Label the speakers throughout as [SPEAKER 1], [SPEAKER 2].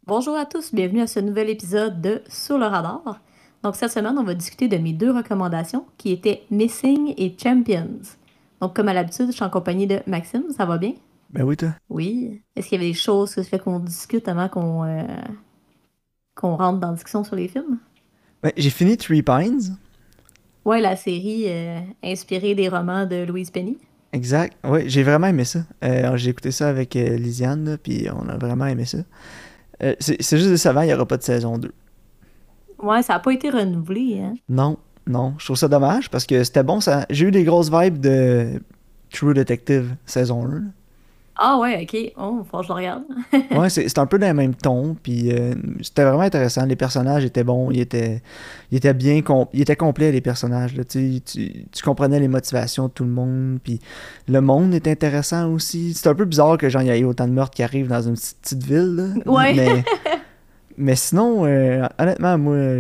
[SPEAKER 1] Bonjour à tous, bienvenue à ce nouvel épisode de Sur le radar. Donc cette semaine, on va discuter de mes deux recommandations qui étaient Missing et Champions. Donc comme à l'habitude, je suis en compagnie de Maxime, ça va bien?
[SPEAKER 2] Ben oui, toi.
[SPEAKER 1] Oui. Est-ce qu'il y avait des choses que ça fait qu'on discute avant qu'on rentre dans la discussion sur les films?
[SPEAKER 2] Ben, j'ai fini Three Pines.
[SPEAKER 1] Ouais, la série inspirée des romans de Louise Penny.
[SPEAKER 2] Exact. Ouais, j'ai vraiment aimé ça. J'ai écouté ça avec Lisiane, là, puis on a vraiment aimé ça. C'est juste décevant, il n'y aura pas de saison 2.
[SPEAKER 1] Ouais, ça n'a pas été renouvelé, hein?
[SPEAKER 2] Non, non. Je trouve ça dommage parce que c'était bon. Ça. J'ai eu des grosses vibes de True Detective saison 1.
[SPEAKER 1] Ah ouais, ok. Oh, faut que je le regarde.
[SPEAKER 2] Ouais, c'est un peu dans le même ton, puis c'était vraiment intéressant. Les personnages étaient bons, ils étaient bien, ils étaient complets les personnages. Là, tu comprenais les motivations de tout le monde, puis le monde était intéressant aussi. C'est un peu bizarre que genre il y ait autant de meurtres qui arrivent dans une petite ville, là,
[SPEAKER 1] Ouais.
[SPEAKER 2] mais sinon, honnêtement, moi,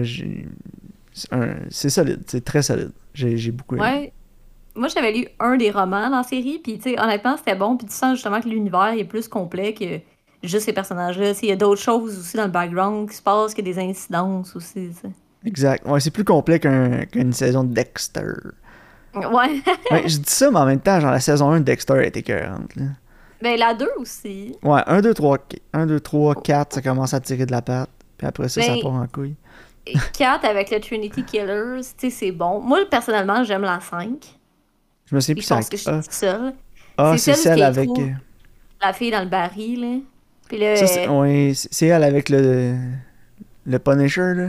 [SPEAKER 2] c'est solide, c'est très solide. J'ai beaucoup aimé.
[SPEAKER 1] Ouais, moi, j'avais lu un des romans dans la série, puis tu sais, honnêtement, c'était bon, puis tu sens justement que l'univers est plus complet que juste ces personnages-là. Tu sais, il y a d'autres choses aussi dans le background qui se passent, que des incidences aussi, tu sais.
[SPEAKER 2] Exact. Ouais, c'est plus complet qu'une saison de Dexter.
[SPEAKER 1] Ouais.
[SPEAKER 2] Ouais, je dis ça, mais en même temps, genre la saison 1 de Dexter était écœurante, là.
[SPEAKER 1] Ben, la 2 aussi.
[SPEAKER 2] Ouais, 1, 2, 3, 4, ça commence à tirer de la patte. Puis après ça
[SPEAKER 1] Ben,
[SPEAKER 2] part en couille.
[SPEAKER 1] 4 avec le Trinity Killers, tu sais, c'est bon. Moi, personnellement, j'aime la 5.
[SPEAKER 2] Je me souviens
[SPEAKER 1] Puis
[SPEAKER 2] plus
[SPEAKER 1] je
[SPEAKER 2] ça.
[SPEAKER 1] pense que je suis toute seule.
[SPEAKER 2] Ah,
[SPEAKER 1] C'est
[SPEAKER 2] c'est
[SPEAKER 1] celle où
[SPEAKER 2] celle
[SPEAKER 1] ils
[SPEAKER 2] avec.
[SPEAKER 1] trouvent la fille dans le baril, là. Puis là,
[SPEAKER 2] Ça, ouais, c'est elle avec le Punisher, là.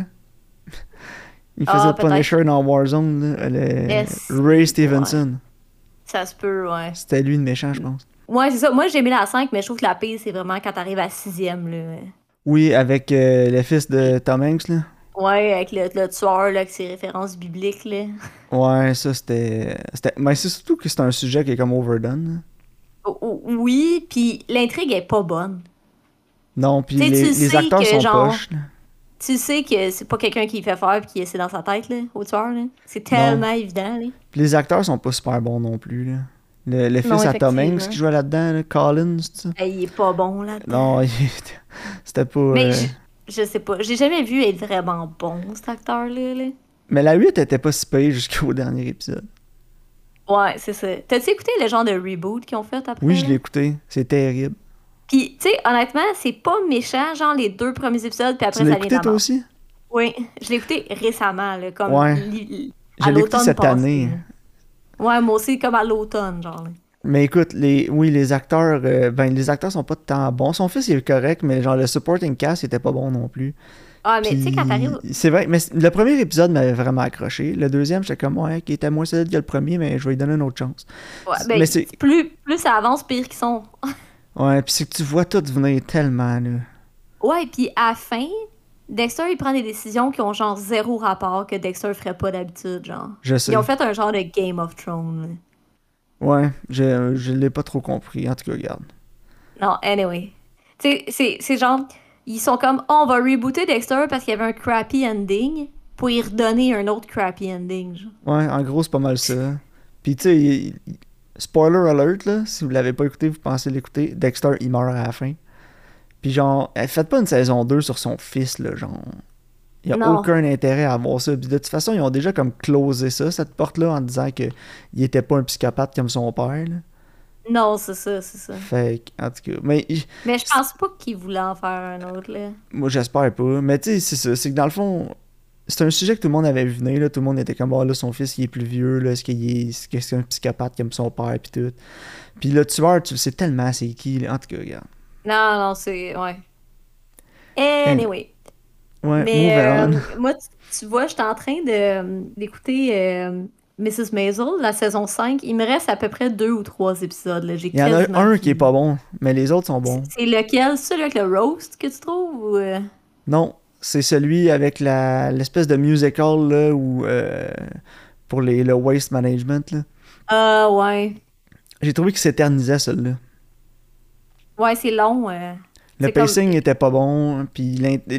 [SPEAKER 2] Il faisait
[SPEAKER 1] ah,
[SPEAKER 2] le
[SPEAKER 1] peut-être.
[SPEAKER 2] Punisher dans Warzone, là. Ray
[SPEAKER 1] Ouais.
[SPEAKER 2] Stevenson.
[SPEAKER 1] Ça se peut, ouais.
[SPEAKER 2] C'était lui le méchant, je pense.
[SPEAKER 1] Ouais, c'est ça. Moi, j'ai aimé la 5, mais je trouve que la pire, c'est vraiment quand t'arrives à la sixième, là.
[SPEAKER 2] Oui, avec le fils de Tom Hanks, là.
[SPEAKER 1] Ouais, avec le tueur, là, avec ses références bibliques, là.
[SPEAKER 2] Ouais, ça Mais c'est surtout que c'est un sujet qui est comme overdone, là.
[SPEAKER 1] Oui, puis l'intrigue est pas bonne.
[SPEAKER 2] Non, puis
[SPEAKER 1] Tu sais, tu
[SPEAKER 2] les
[SPEAKER 1] sais
[SPEAKER 2] acteurs
[SPEAKER 1] que,
[SPEAKER 2] sont
[SPEAKER 1] genre,
[SPEAKER 2] poches, là.
[SPEAKER 1] tu sais que c'est pas quelqu'un qui fait faire pis qui essaie dans sa tête, là, au tueur, là. C'est
[SPEAKER 2] Non.
[SPEAKER 1] tellement évident, là.
[SPEAKER 2] Puis les acteurs sont pas super bons non plus, là. Le
[SPEAKER 1] Non,
[SPEAKER 2] fils à Tom Hanks qui
[SPEAKER 1] effectivement.
[SPEAKER 2] jouait là-dedans, là, Collins, c'est ça?
[SPEAKER 1] Il est pas bon là-dedans.
[SPEAKER 2] Non, c'était pas.
[SPEAKER 1] Mais je sais pas. J'ai jamais vu être vraiment bon, cet acteur-là, là.
[SPEAKER 2] Mais la 8 était pas si payée jusqu'au dernier épisode.
[SPEAKER 1] Ouais, c'est ça. T'as-tu écouté le genre de reboot qu'ils ont fait
[SPEAKER 2] Oui,
[SPEAKER 1] après,
[SPEAKER 2] je
[SPEAKER 1] là?
[SPEAKER 2] l'ai écouté. C'est terrible.
[SPEAKER 1] Puis, tu sais, honnêtement, c'est pas méchant, genre les deux premiers épisodes, puis
[SPEAKER 2] Tu
[SPEAKER 1] après,
[SPEAKER 2] l'as
[SPEAKER 1] ça vient de
[SPEAKER 2] écouté
[SPEAKER 1] la
[SPEAKER 2] toi
[SPEAKER 1] mort.
[SPEAKER 2] aussi?
[SPEAKER 1] Oui, je l'ai écouté récemment, là, comme
[SPEAKER 2] Ouais. Je
[SPEAKER 1] à
[SPEAKER 2] l'ai écouté
[SPEAKER 1] l'automne
[SPEAKER 2] cette
[SPEAKER 1] passé,
[SPEAKER 2] année.
[SPEAKER 1] là. Ouais, moi aussi, comme à l'automne, genre, là.
[SPEAKER 2] Mais écoute, oui, les acteurs, ben les acteurs sont pas tant bons. Son fils il est correct, mais genre le supporting cast il était pas bon non plus.
[SPEAKER 1] Ah, mais tu sais, quand
[SPEAKER 2] Puis
[SPEAKER 1] t'arrives.
[SPEAKER 2] c'est vrai, mais le premier épisode m'avait vraiment accroché. Le deuxième, j'étais comme ouais, qui était moins solide que le premier, mais je vais lui donner une autre chance.
[SPEAKER 1] Ouais,
[SPEAKER 2] Mais
[SPEAKER 1] ben,
[SPEAKER 2] c'est
[SPEAKER 1] plus ça avance, pire qu'ils sont.
[SPEAKER 2] ouais, puis c'est que tu vois tout venir tellement là.
[SPEAKER 1] Ouais, puis à la fin, Dexter, il prend des décisions qui ont genre zéro rapport que Dexter ferait pas d'habitude, genre.
[SPEAKER 2] Je
[SPEAKER 1] Ils ont
[SPEAKER 2] sais.
[SPEAKER 1] fait un genre de Game of Thrones, là.
[SPEAKER 2] Ouais, je l'ai pas trop compris. En tout cas, regarde.
[SPEAKER 1] Non, anyway. Tu sais, c'est genre, ils sont comme, oh, on va rebooter Dexter parce qu'il y avait un crappy ending pour y redonner un autre crappy ending, genre.
[SPEAKER 2] Ouais, en gros, c'est pas mal ça. Puis tu sais, spoiler alert là, si vous l'avez pas écouté, vous pensez l'écouter, Dexter il meurt à la fin. Puis genre, faites pas une saison 2 sur son fils là, genre. Il y a
[SPEAKER 1] Non,
[SPEAKER 2] aucun intérêt à voir ça. Puis de toute façon, ils ont déjà comme closé ça, cette porte-là, en disant que il était pas un psychopathe comme son père, là.
[SPEAKER 1] non, c'est ça, c'est ça.
[SPEAKER 2] Fait que, en tout cas, mais
[SPEAKER 1] Mais je pense pas qu'il voulait en faire un autre, là.
[SPEAKER 2] moi j'espère pas. Mais tu sais, c'est ça, c'est que dans le fond, c'est un sujet que tout le monde avait vu venir, là. Tout le monde était comme, oh là, son fils, il est plus vieux, là. Est-ce que c'est un psychopathe comme son père, puis tout. Puis le tueur, tu le sais tellement c'est qui, là. En tout cas, regarde.
[SPEAKER 1] Non, non, c'est. Ouais.
[SPEAKER 2] And-
[SPEAKER 1] Anyway.
[SPEAKER 2] ouais,
[SPEAKER 1] Mais
[SPEAKER 2] move on.
[SPEAKER 1] moi, tu vois, j'étais en train d'écouter Mrs. Maisel, la saison 5. Il me reste à peu près 2 ou 3 épisodes, là. J'ai
[SPEAKER 2] Il y en a
[SPEAKER 1] quasiment
[SPEAKER 2] un qui est
[SPEAKER 1] fini.
[SPEAKER 2] pas bon, mais les autres sont
[SPEAKER 1] C'est
[SPEAKER 2] bons.
[SPEAKER 1] c'est lequel? Celui avec le roast que tu trouves?
[SPEAKER 2] Non, c'est celui avec l'espèce de musical, là, où, pour le waste management, là.
[SPEAKER 1] Ah, ouais.
[SPEAKER 2] J'ai trouvé qu'il s'éternisait, celui-là.
[SPEAKER 1] Ouais, c'est long.
[SPEAKER 2] Le
[SPEAKER 1] C'est comme.
[SPEAKER 2] pacing était pas bon, puis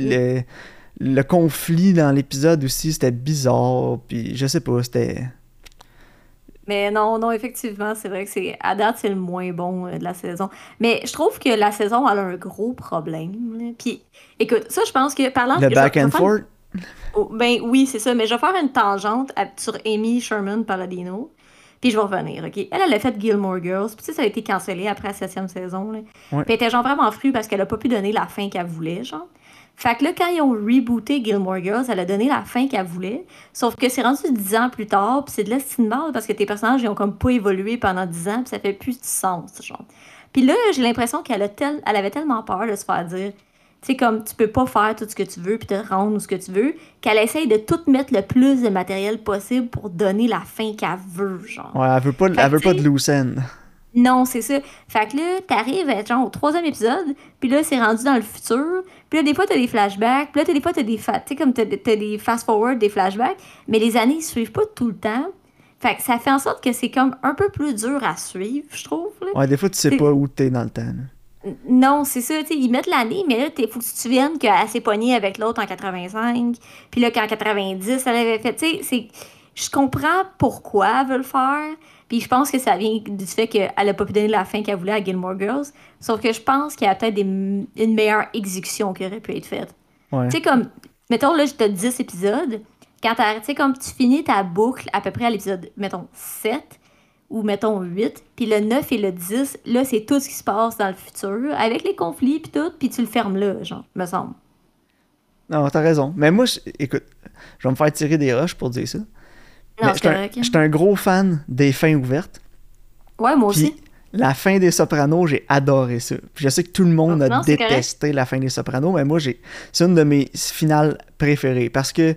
[SPEAKER 2] le conflit dans l'épisode aussi, c'était bizarre, puis je sais pas, c'était...
[SPEAKER 1] Mais non, non, effectivement, c'est vrai que à date, c'est le moins bon de la saison. Mais je trouve que la saison, elle a un gros problème, là. Puis, écoute, ça, je pense que, parlant,
[SPEAKER 2] Le back
[SPEAKER 1] je
[SPEAKER 2] and
[SPEAKER 1] vais faire
[SPEAKER 2] forth.
[SPEAKER 1] ben oui, c'est ça, mais je vais faire une tangente sur Amy Sherman Palladino, puis je vais revenir, OK? Elle a fait Gilmore Girls, puis tu sais, ça a été cancellé après la 7e saison, là. Puis
[SPEAKER 2] Ouais.
[SPEAKER 1] elle était genre vraiment frue parce qu'elle a pas pu donner la fin qu'elle voulait, genre. Fait que là, quand ils ont rebooté Gilmore Girls, elle a donné la fin qu'elle voulait, sauf que c'est rendu 10 ans plus tard, puis c'est de l'estime mal parce que tes personnages, ils ont comme pas évolué pendant 10 ans, puis ça fait plus de sens, genre. Puis là, j'ai l'impression elle avait tellement peur de se faire dire, tu sais, comme tu peux pas faire tout ce que tu veux puis te rendre où ce que tu veux, qu'elle essaye de tout mettre le plus de matériel possible pour donner la fin qu'elle veut, genre.
[SPEAKER 2] Ouais,
[SPEAKER 1] Fait
[SPEAKER 2] elle
[SPEAKER 1] que,
[SPEAKER 2] veut
[SPEAKER 1] tu
[SPEAKER 2] pas de
[SPEAKER 1] sais,
[SPEAKER 2] loose end.
[SPEAKER 1] non, c'est ça. Fait que là, t'arrives à, genre au 3e épisode, puis là, c'est rendu dans le futur. Puis là, des fois, t'as des flashbacks. Puis là, des fois, tu sais, comme t'as des fast-forward, des flashbacks. Mais les années, ils suivent pas tout le temps. Fait que ça fait en sorte que c'est comme un peu plus dur à suivre, je trouve, là.
[SPEAKER 2] Ouais, des fois, tu sais
[SPEAKER 1] C'est-
[SPEAKER 2] pas où t'es dans le temps, là.
[SPEAKER 1] Non, c'est ça, tu sais, ils mettent l'année, mais là, faut que tu te souviennes qu'elle s'est pognée avec l'autre en 85, puis là, qu'en 90, elle avait fait, tu sais, je comprends pourquoi elle veut le faire, puis je pense que ça vient du fait qu'elle a pas pu donner la fin qu'elle voulait à Gilmore Girls, sauf que je pense qu'il y a peut-être une meilleure exécution qui aurait pu être faite.
[SPEAKER 2] Ouais.
[SPEAKER 1] Tu sais, comme, mettons, là, t'as 10 épisodes, quand tu sais, comme tu finis ta boucle à peu près à l'épisode, mettons, 7, ou mettons 8, puis le 9 et le 10, là, c'est tout ce qui se passe dans le futur, avec les conflits puis tout, puis tu le fermes là, genre, me semble.
[SPEAKER 2] Non, t'as raison. Mais moi, écoute, je vais me faire tirer des roches pour dire ça.
[SPEAKER 1] Non,
[SPEAKER 2] Mais
[SPEAKER 1] c'est correct.
[SPEAKER 2] j'étais un gros fan des fins ouvertes.
[SPEAKER 1] Ouais, moi
[SPEAKER 2] Puis
[SPEAKER 1] aussi.
[SPEAKER 2] la fin des Sopranos, j'ai adoré ça. Puis je sais que tout le monde a
[SPEAKER 1] Non, c'est correct.
[SPEAKER 2] détesté la fin des Sopranos, mais moi, c'est une de mes finales préférées. Parce que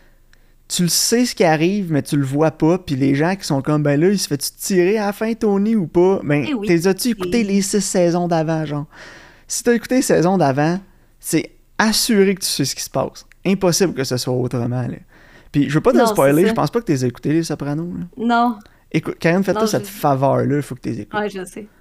[SPEAKER 2] tu le sais ce qui arrive, mais tu le vois pas. Puis les gens qui sont comme, ben là, il se fait-tu tirer à la fin, Tony, ou pas? Ben,
[SPEAKER 1] Eh oui.
[SPEAKER 2] t'es as-tu écouté les 6 saisons d'avant, genre? Si t'as écouté les saisons d'avant, c'est assuré que tu sais ce qui se passe. Impossible que ce soit autrement, là. Puis je veux pas te
[SPEAKER 1] Non,
[SPEAKER 2] spoiler,
[SPEAKER 1] c'est
[SPEAKER 2] je
[SPEAKER 1] ça.
[SPEAKER 2] pense pas que t'es écouté les Sopranos, là.
[SPEAKER 1] Non,
[SPEAKER 2] Écoute, Karen, fais-toi
[SPEAKER 1] non,
[SPEAKER 2] cette faveur-là, il faut que t'es écoutes.
[SPEAKER 1] ouais, je sais.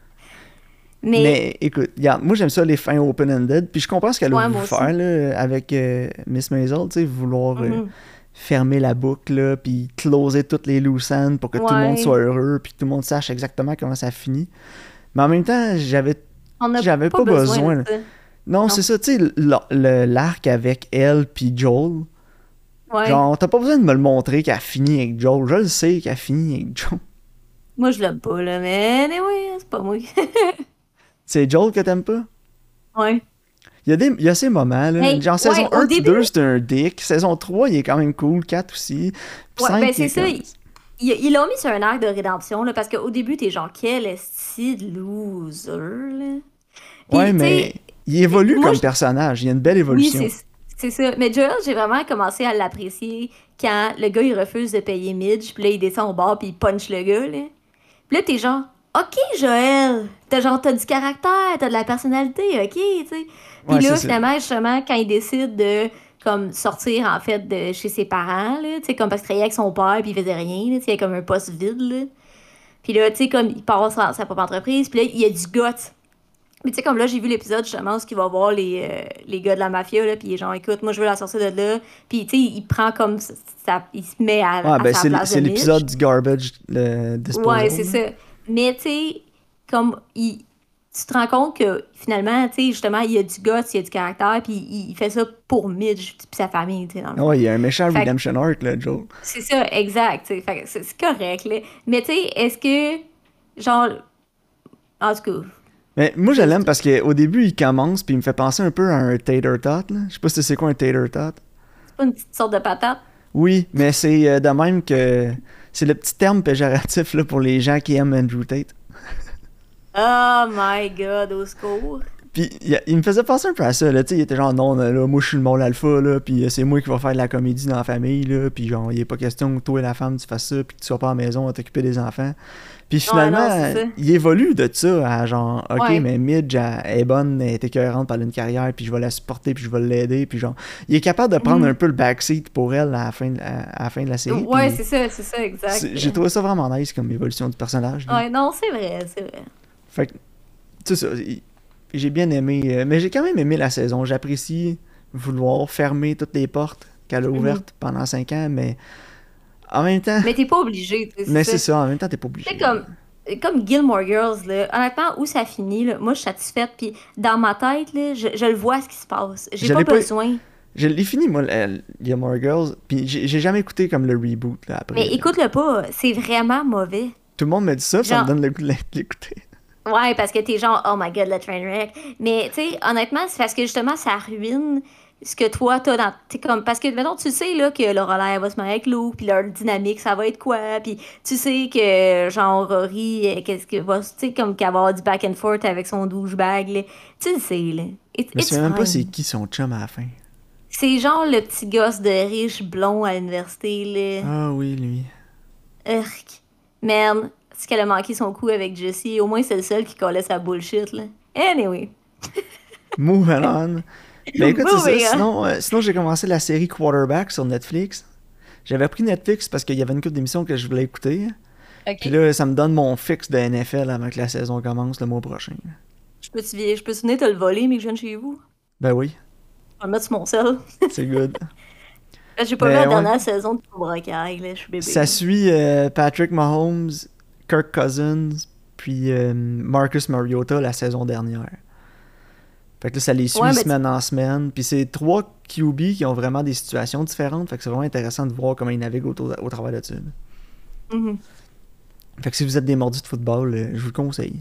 [SPEAKER 1] Mais,
[SPEAKER 2] Mais écoute, regarde, moi j'aime ça les fins open-ended, puis je comprends ce qu'elle a
[SPEAKER 1] ouais,
[SPEAKER 2] voulu
[SPEAKER 1] moi aussi.
[SPEAKER 2] faire là, avec Miss Maisel, tu sais, vouloir
[SPEAKER 1] Mhm.
[SPEAKER 2] fermer la boucle, là, puis closer toutes les loose ends pour que tout le monde
[SPEAKER 1] Ouais.
[SPEAKER 2] soit heureux, puis que tout le monde sache exactement comment ça finit. Mais en même temps,
[SPEAKER 1] On n'a
[SPEAKER 2] j'avais
[SPEAKER 1] pas
[SPEAKER 2] pas besoin.
[SPEAKER 1] de
[SPEAKER 2] Là.
[SPEAKER 1] ça.
[SPEAKER 2] Non,
[SPEAKER 1] Non.
[SPEAKER 2] c'est ça, tu sais, l'arc avec elle puis Joel.
[SPEAKER 1] Ouais.
[SPEAKER 2] Genre, t'as pas besoin de me le montrer qu'elle a fini avec Joel. Je le sais qu'elle a fini avec Joel.
[SPEAKER 1] Moi, je l'aime pas, là, mais anyway, c'est pas moi.
[SPEAKER 2] C'est Joel que t'aimes pas?
[SPEAKER 1] Ouais.
[SPEAKER 2] Il y a ces moments, là.
[SPEAKER 1] Hey,
[SPEAKER 2] Genre, saison
[SPEAKER 1] ouais,
[SPEAKER 2] 1
[SPEAKER 1] au
[SPEAKER 2] puis
[SPEAKER 1] début,
[SPEAKER 2] 2, c'est un dick. Saison 3, il est quand même cool. 4 aussi. Puis
[SPEAKER 1] ouais,
[SPEAKER 2] 5,
[SPEAKER 1] ben
[SPEAKER 2] il
[SPEAKER 1] c'est
[SPEAKER 2] est
[SPEAKER 1] ça.
[SPEAKER 2] comme...
[SPEAKER 1] Ils l'ont mis sur un arc de rédemption, là, parce qu'au début, t'es genre, quel esti de loser, là.
[SPEAKER 2] Ouais,
[SPEAKER 1] Puis, tu
[SPEAKER 2] mais
[SPEAKER 1] sais,
[SPEAKER 2] il évolue
[SPEAKER 1] moi,
[SPEAKER 2] comme personnage. Il y a une belle
[SPEAKER 1] oui,
[SPEAKER 2] évolution.
[SPEAKER 1] c'est ça. Mais Joel, j'ai vraiment commencé à l'apprécier quand le gars, il refuse de payer Midge, puis là, il descend au bar, puis il punch le gars, là. Puis là, t'es genre, OK, Joël, t'as du caractère, t'as de la personnalité, OK, tu sais. Puis
[SPEAKER 2] Ouais, c'est
[SPEAKER 1] là,
[SPEAKER 2] ça.
[SPEAKER 1] finalement, justement, quand il décide de, comme, sortir, en fait, de chez ses parents, là, tu sais, comme, parce qu'il travaillait avec son père, puis il faisait rien, là, tu sais, il y a comme un poste vide, là. Puis là, tu sais, comme, il passe sa propre entreprise, puis là, il y a du guts. Mais tu sais, comme là, j'ai vu l'épisode, justement, où il va voir les gars de la mafia, là, puis il est genre, écoute, moi, je veux la sortir de là. Puis, tu sais, il prend comme, il se met
[SPEAKER 2] Ouais,
[SPEAKER 1] à
[SPEAKER 2] ben
[SPEAKER 1] sa place
[SPEAKER 2] c'est
[SPEAKER 1] de
[SPEAKER 2] l'épisode
[SPEAKER 1] Midge.
[SPEAKER 2] du garbage
[SPEAKER 1] Ouais,
[SPEAKER 2] disposal.
[SPEAKER 1] c'est
[SPEAKER 2] Là.
[SPEAKER 1] ça. Mais tu sais, comme tu te rends compte que finalement, tu sais, justement, il y a du guts, il y a du caractère, puis il fait ça pour Midge puis sa famille, tu sais, dans le
[SPEAKER 2] Ah
[SPEAKER 1] fond.
[SPEAKER 2] ouais, il y a un méchant
[SPEAKER 1] Fait que
[SPEAKER 2] redemption arc, là, Joel.
[SPEAKER 1] c'est ça, exact, tu sais. Fait que c'est correct, là. Mais tu sais, est-ce que, genre, en tout cas,
[SPEAKER 2] Mais moi, je
[SPEAKER 1] c'est
[SPEAKER 2] l'aime parce qu'au début, il commence, puis il me fait penser un peu à un tater tot, là. Je sais pas si c'est quoi un tater tot.
[SPEAKER 1] c'est pas une petite sorte de patate.
[SPEAKER 2] Oui, mais c'est de même que... C'est le petit terme péjoratif, là, pour les gens qui aiment Andrew Tate.
[SPEAKER 1] Oh my god, au secours.
[SPEAKER 2] Puis il me faisait penser un peu à ça, là, tu sais, il était genre, non, là, moi je suis le mâle alpha, là, puis c'est moi qui va faire de la comédie dans la famille, là, puis genre, il est pas question que toi et la femme tu fasses ça, puis que tu sois pas à la maison à t'occuper des enfants. Puis
[SPEAKER 1] Ouais, non,
[SPEAKER 2] finalement,
[SPEAKER 1] c'est ça.
[SPEAKER 2] il évolue de ça à genre, ok,
[SPEAKER 1] Ouais.
[SPEAKER 2] mais Midge, elle est bonne, elle est écœurante par une carrière, puis je vais la supporter, puis je vais l'aider, puis genre, il est capable de prendre un
[SPEAKER 1] Mhm.
[SPEAKER 2] peu le backseat pour elle à la fin de la série,
[SPEAKER 1] Ouais,
[SPEAKER 2] puis
[SPEAKER 1] c'est ça, exact.
[SPEAKER 2] j'ai trouvé ça vraiment nice comme évolution du personnage, là.
[SPEAKER 1] Ouais, non, c'est vrai, c'est vrai.
[SPEAKER 2] Fait que, c'est ça. J'ai bien aimé. Mais j'ai quand même aimé la saison. J'apprécie vouloir fermer toutes les portes qu'elle a
[SPEAKER 1] Mhm.
[SPEAKER 2] ouvertes pendant 5 ans, mais En même temps,
[SPEAKER 1] Mais t'es pas obligé, tu sais,
[SPEAKER 2] mais
[SPEAKER 1] c'est
[SPEAKER 2] c'est
[SPEAKER 1] ça.
[SPEAKER 2] ça, en même temps, t'es pas
[SPEAKER 1] C'est
[SPEAKER 2] obligé.
[SPEAKER 1] comme Gilmore Girls, là. Honnêtement, où ça finit, là, moi, je suis satisfaite. Puis dans ma tête, là, je le vois ce qui se passe. J'ai
[SPEAKER 2] Je
[SPEAKER 1] pas
[SPEAKER 2] l'ai pas.
[SPEAKER 1] besoin.
[SPEAKER 2] Je l'ai fini, moi, Gilmore Girls, puis j'ai jamais écouté comme le reboot, là, après.
[SPEAKER 1] Mais
[SPEAKER 2] Là.
[SPEAKER 1] écoute-le pas, c'est vraiment mauvais.
[SPEAKER 2] Tout le monde me dit ça, puis ça me
[SPEAKER 1] Genre,
[SPEAKER 2] donne le goût de l'écouter.
[SPEAKER 1] ouais, parce que t'es genre, oh my god, le train wreck. Mais, tu sais, honnêtement, c'est parce que justement, ça ruine ce que toi, t'as dans. T'es comme, parce que, maintenant, tu sais, là, que Lorelai va se marier avec Luke, puis leur dynamique, ça va être quoi, puis tu sais que, genre, Rory, qu'est-ce que va. Tu sais, comme qu'elle va avoir du back and forth avec son douchebag, là. Tu le sais, là.
[SPEAKER 2] Je me
[SPEAKER 1] It's
[SPEAKER 2] souviens même pas c'est
[SPEAKER 1] fine.
[SPEAKER 2] qui son chum à la fin.
[SPEAKER 1] C'est genre le petit gosse de riche blond à l'université, là.
[SPEAKER 2] Ah oui, lui.
[SPEAKER 1] Urk. Man, c'est qu'elle a manqué son coup avec Jessie. Au moins, c'est le seul qui collait sa bullshit, là. Anyway.
[SPEAKER 2] Moving on. Ben écoute, c'est ça.
[SPEAKER 1] Moving on.
[SPEAKER 2] Sinon j'ai commencé la série Quarterback sur Netflix. J'avais pris Netflix parce qu'il y avait une couple d'émissions que je voulais écouter. Puis
[SPEAKER 1] OK.
[SPEAKER 2] là, ça me donne mon fixe de NFL avant que la saison commence le mois prochain.
[SPEAKER 1] Je peux venir te le voler, mais que je vienne chez vous?
[SPEAKER 2] Ben oui,
[SPEAKER 1] Je vais le mettre sur mon sel.
[SPEAKER 2] c'est good.
[SPEAKER 1] Parce que j'ai pas vu la
[SPEAKER 2] Ben ouais.
[SPEAKER 1] dernière saison de Cobra Kai, là. Je suis bébé,
[SPEAKER 2] Ça
[SPEAKER 1] là.
[SPEAKER 2] suit Patrick Mahomes, Kirk Cousins, puis Marcus Mariota la saison dernière. Fait que là, ça les
[SPEAKER 1] Ouais,
[SPEAKER 2] suit
[SPEAKER 1] mais
[SPEAKER 2] semaine en semaine. Puis c'est trois QB qui ont vraiment des situations différentes. Fait que c'est vraiment intéressant de voir comment ils naviguent au travers de ça.
[SPEAKER 1] Mhm.
[SPEAKER 2] Fait que si vous êtes des mordus de football, je vous le conseille.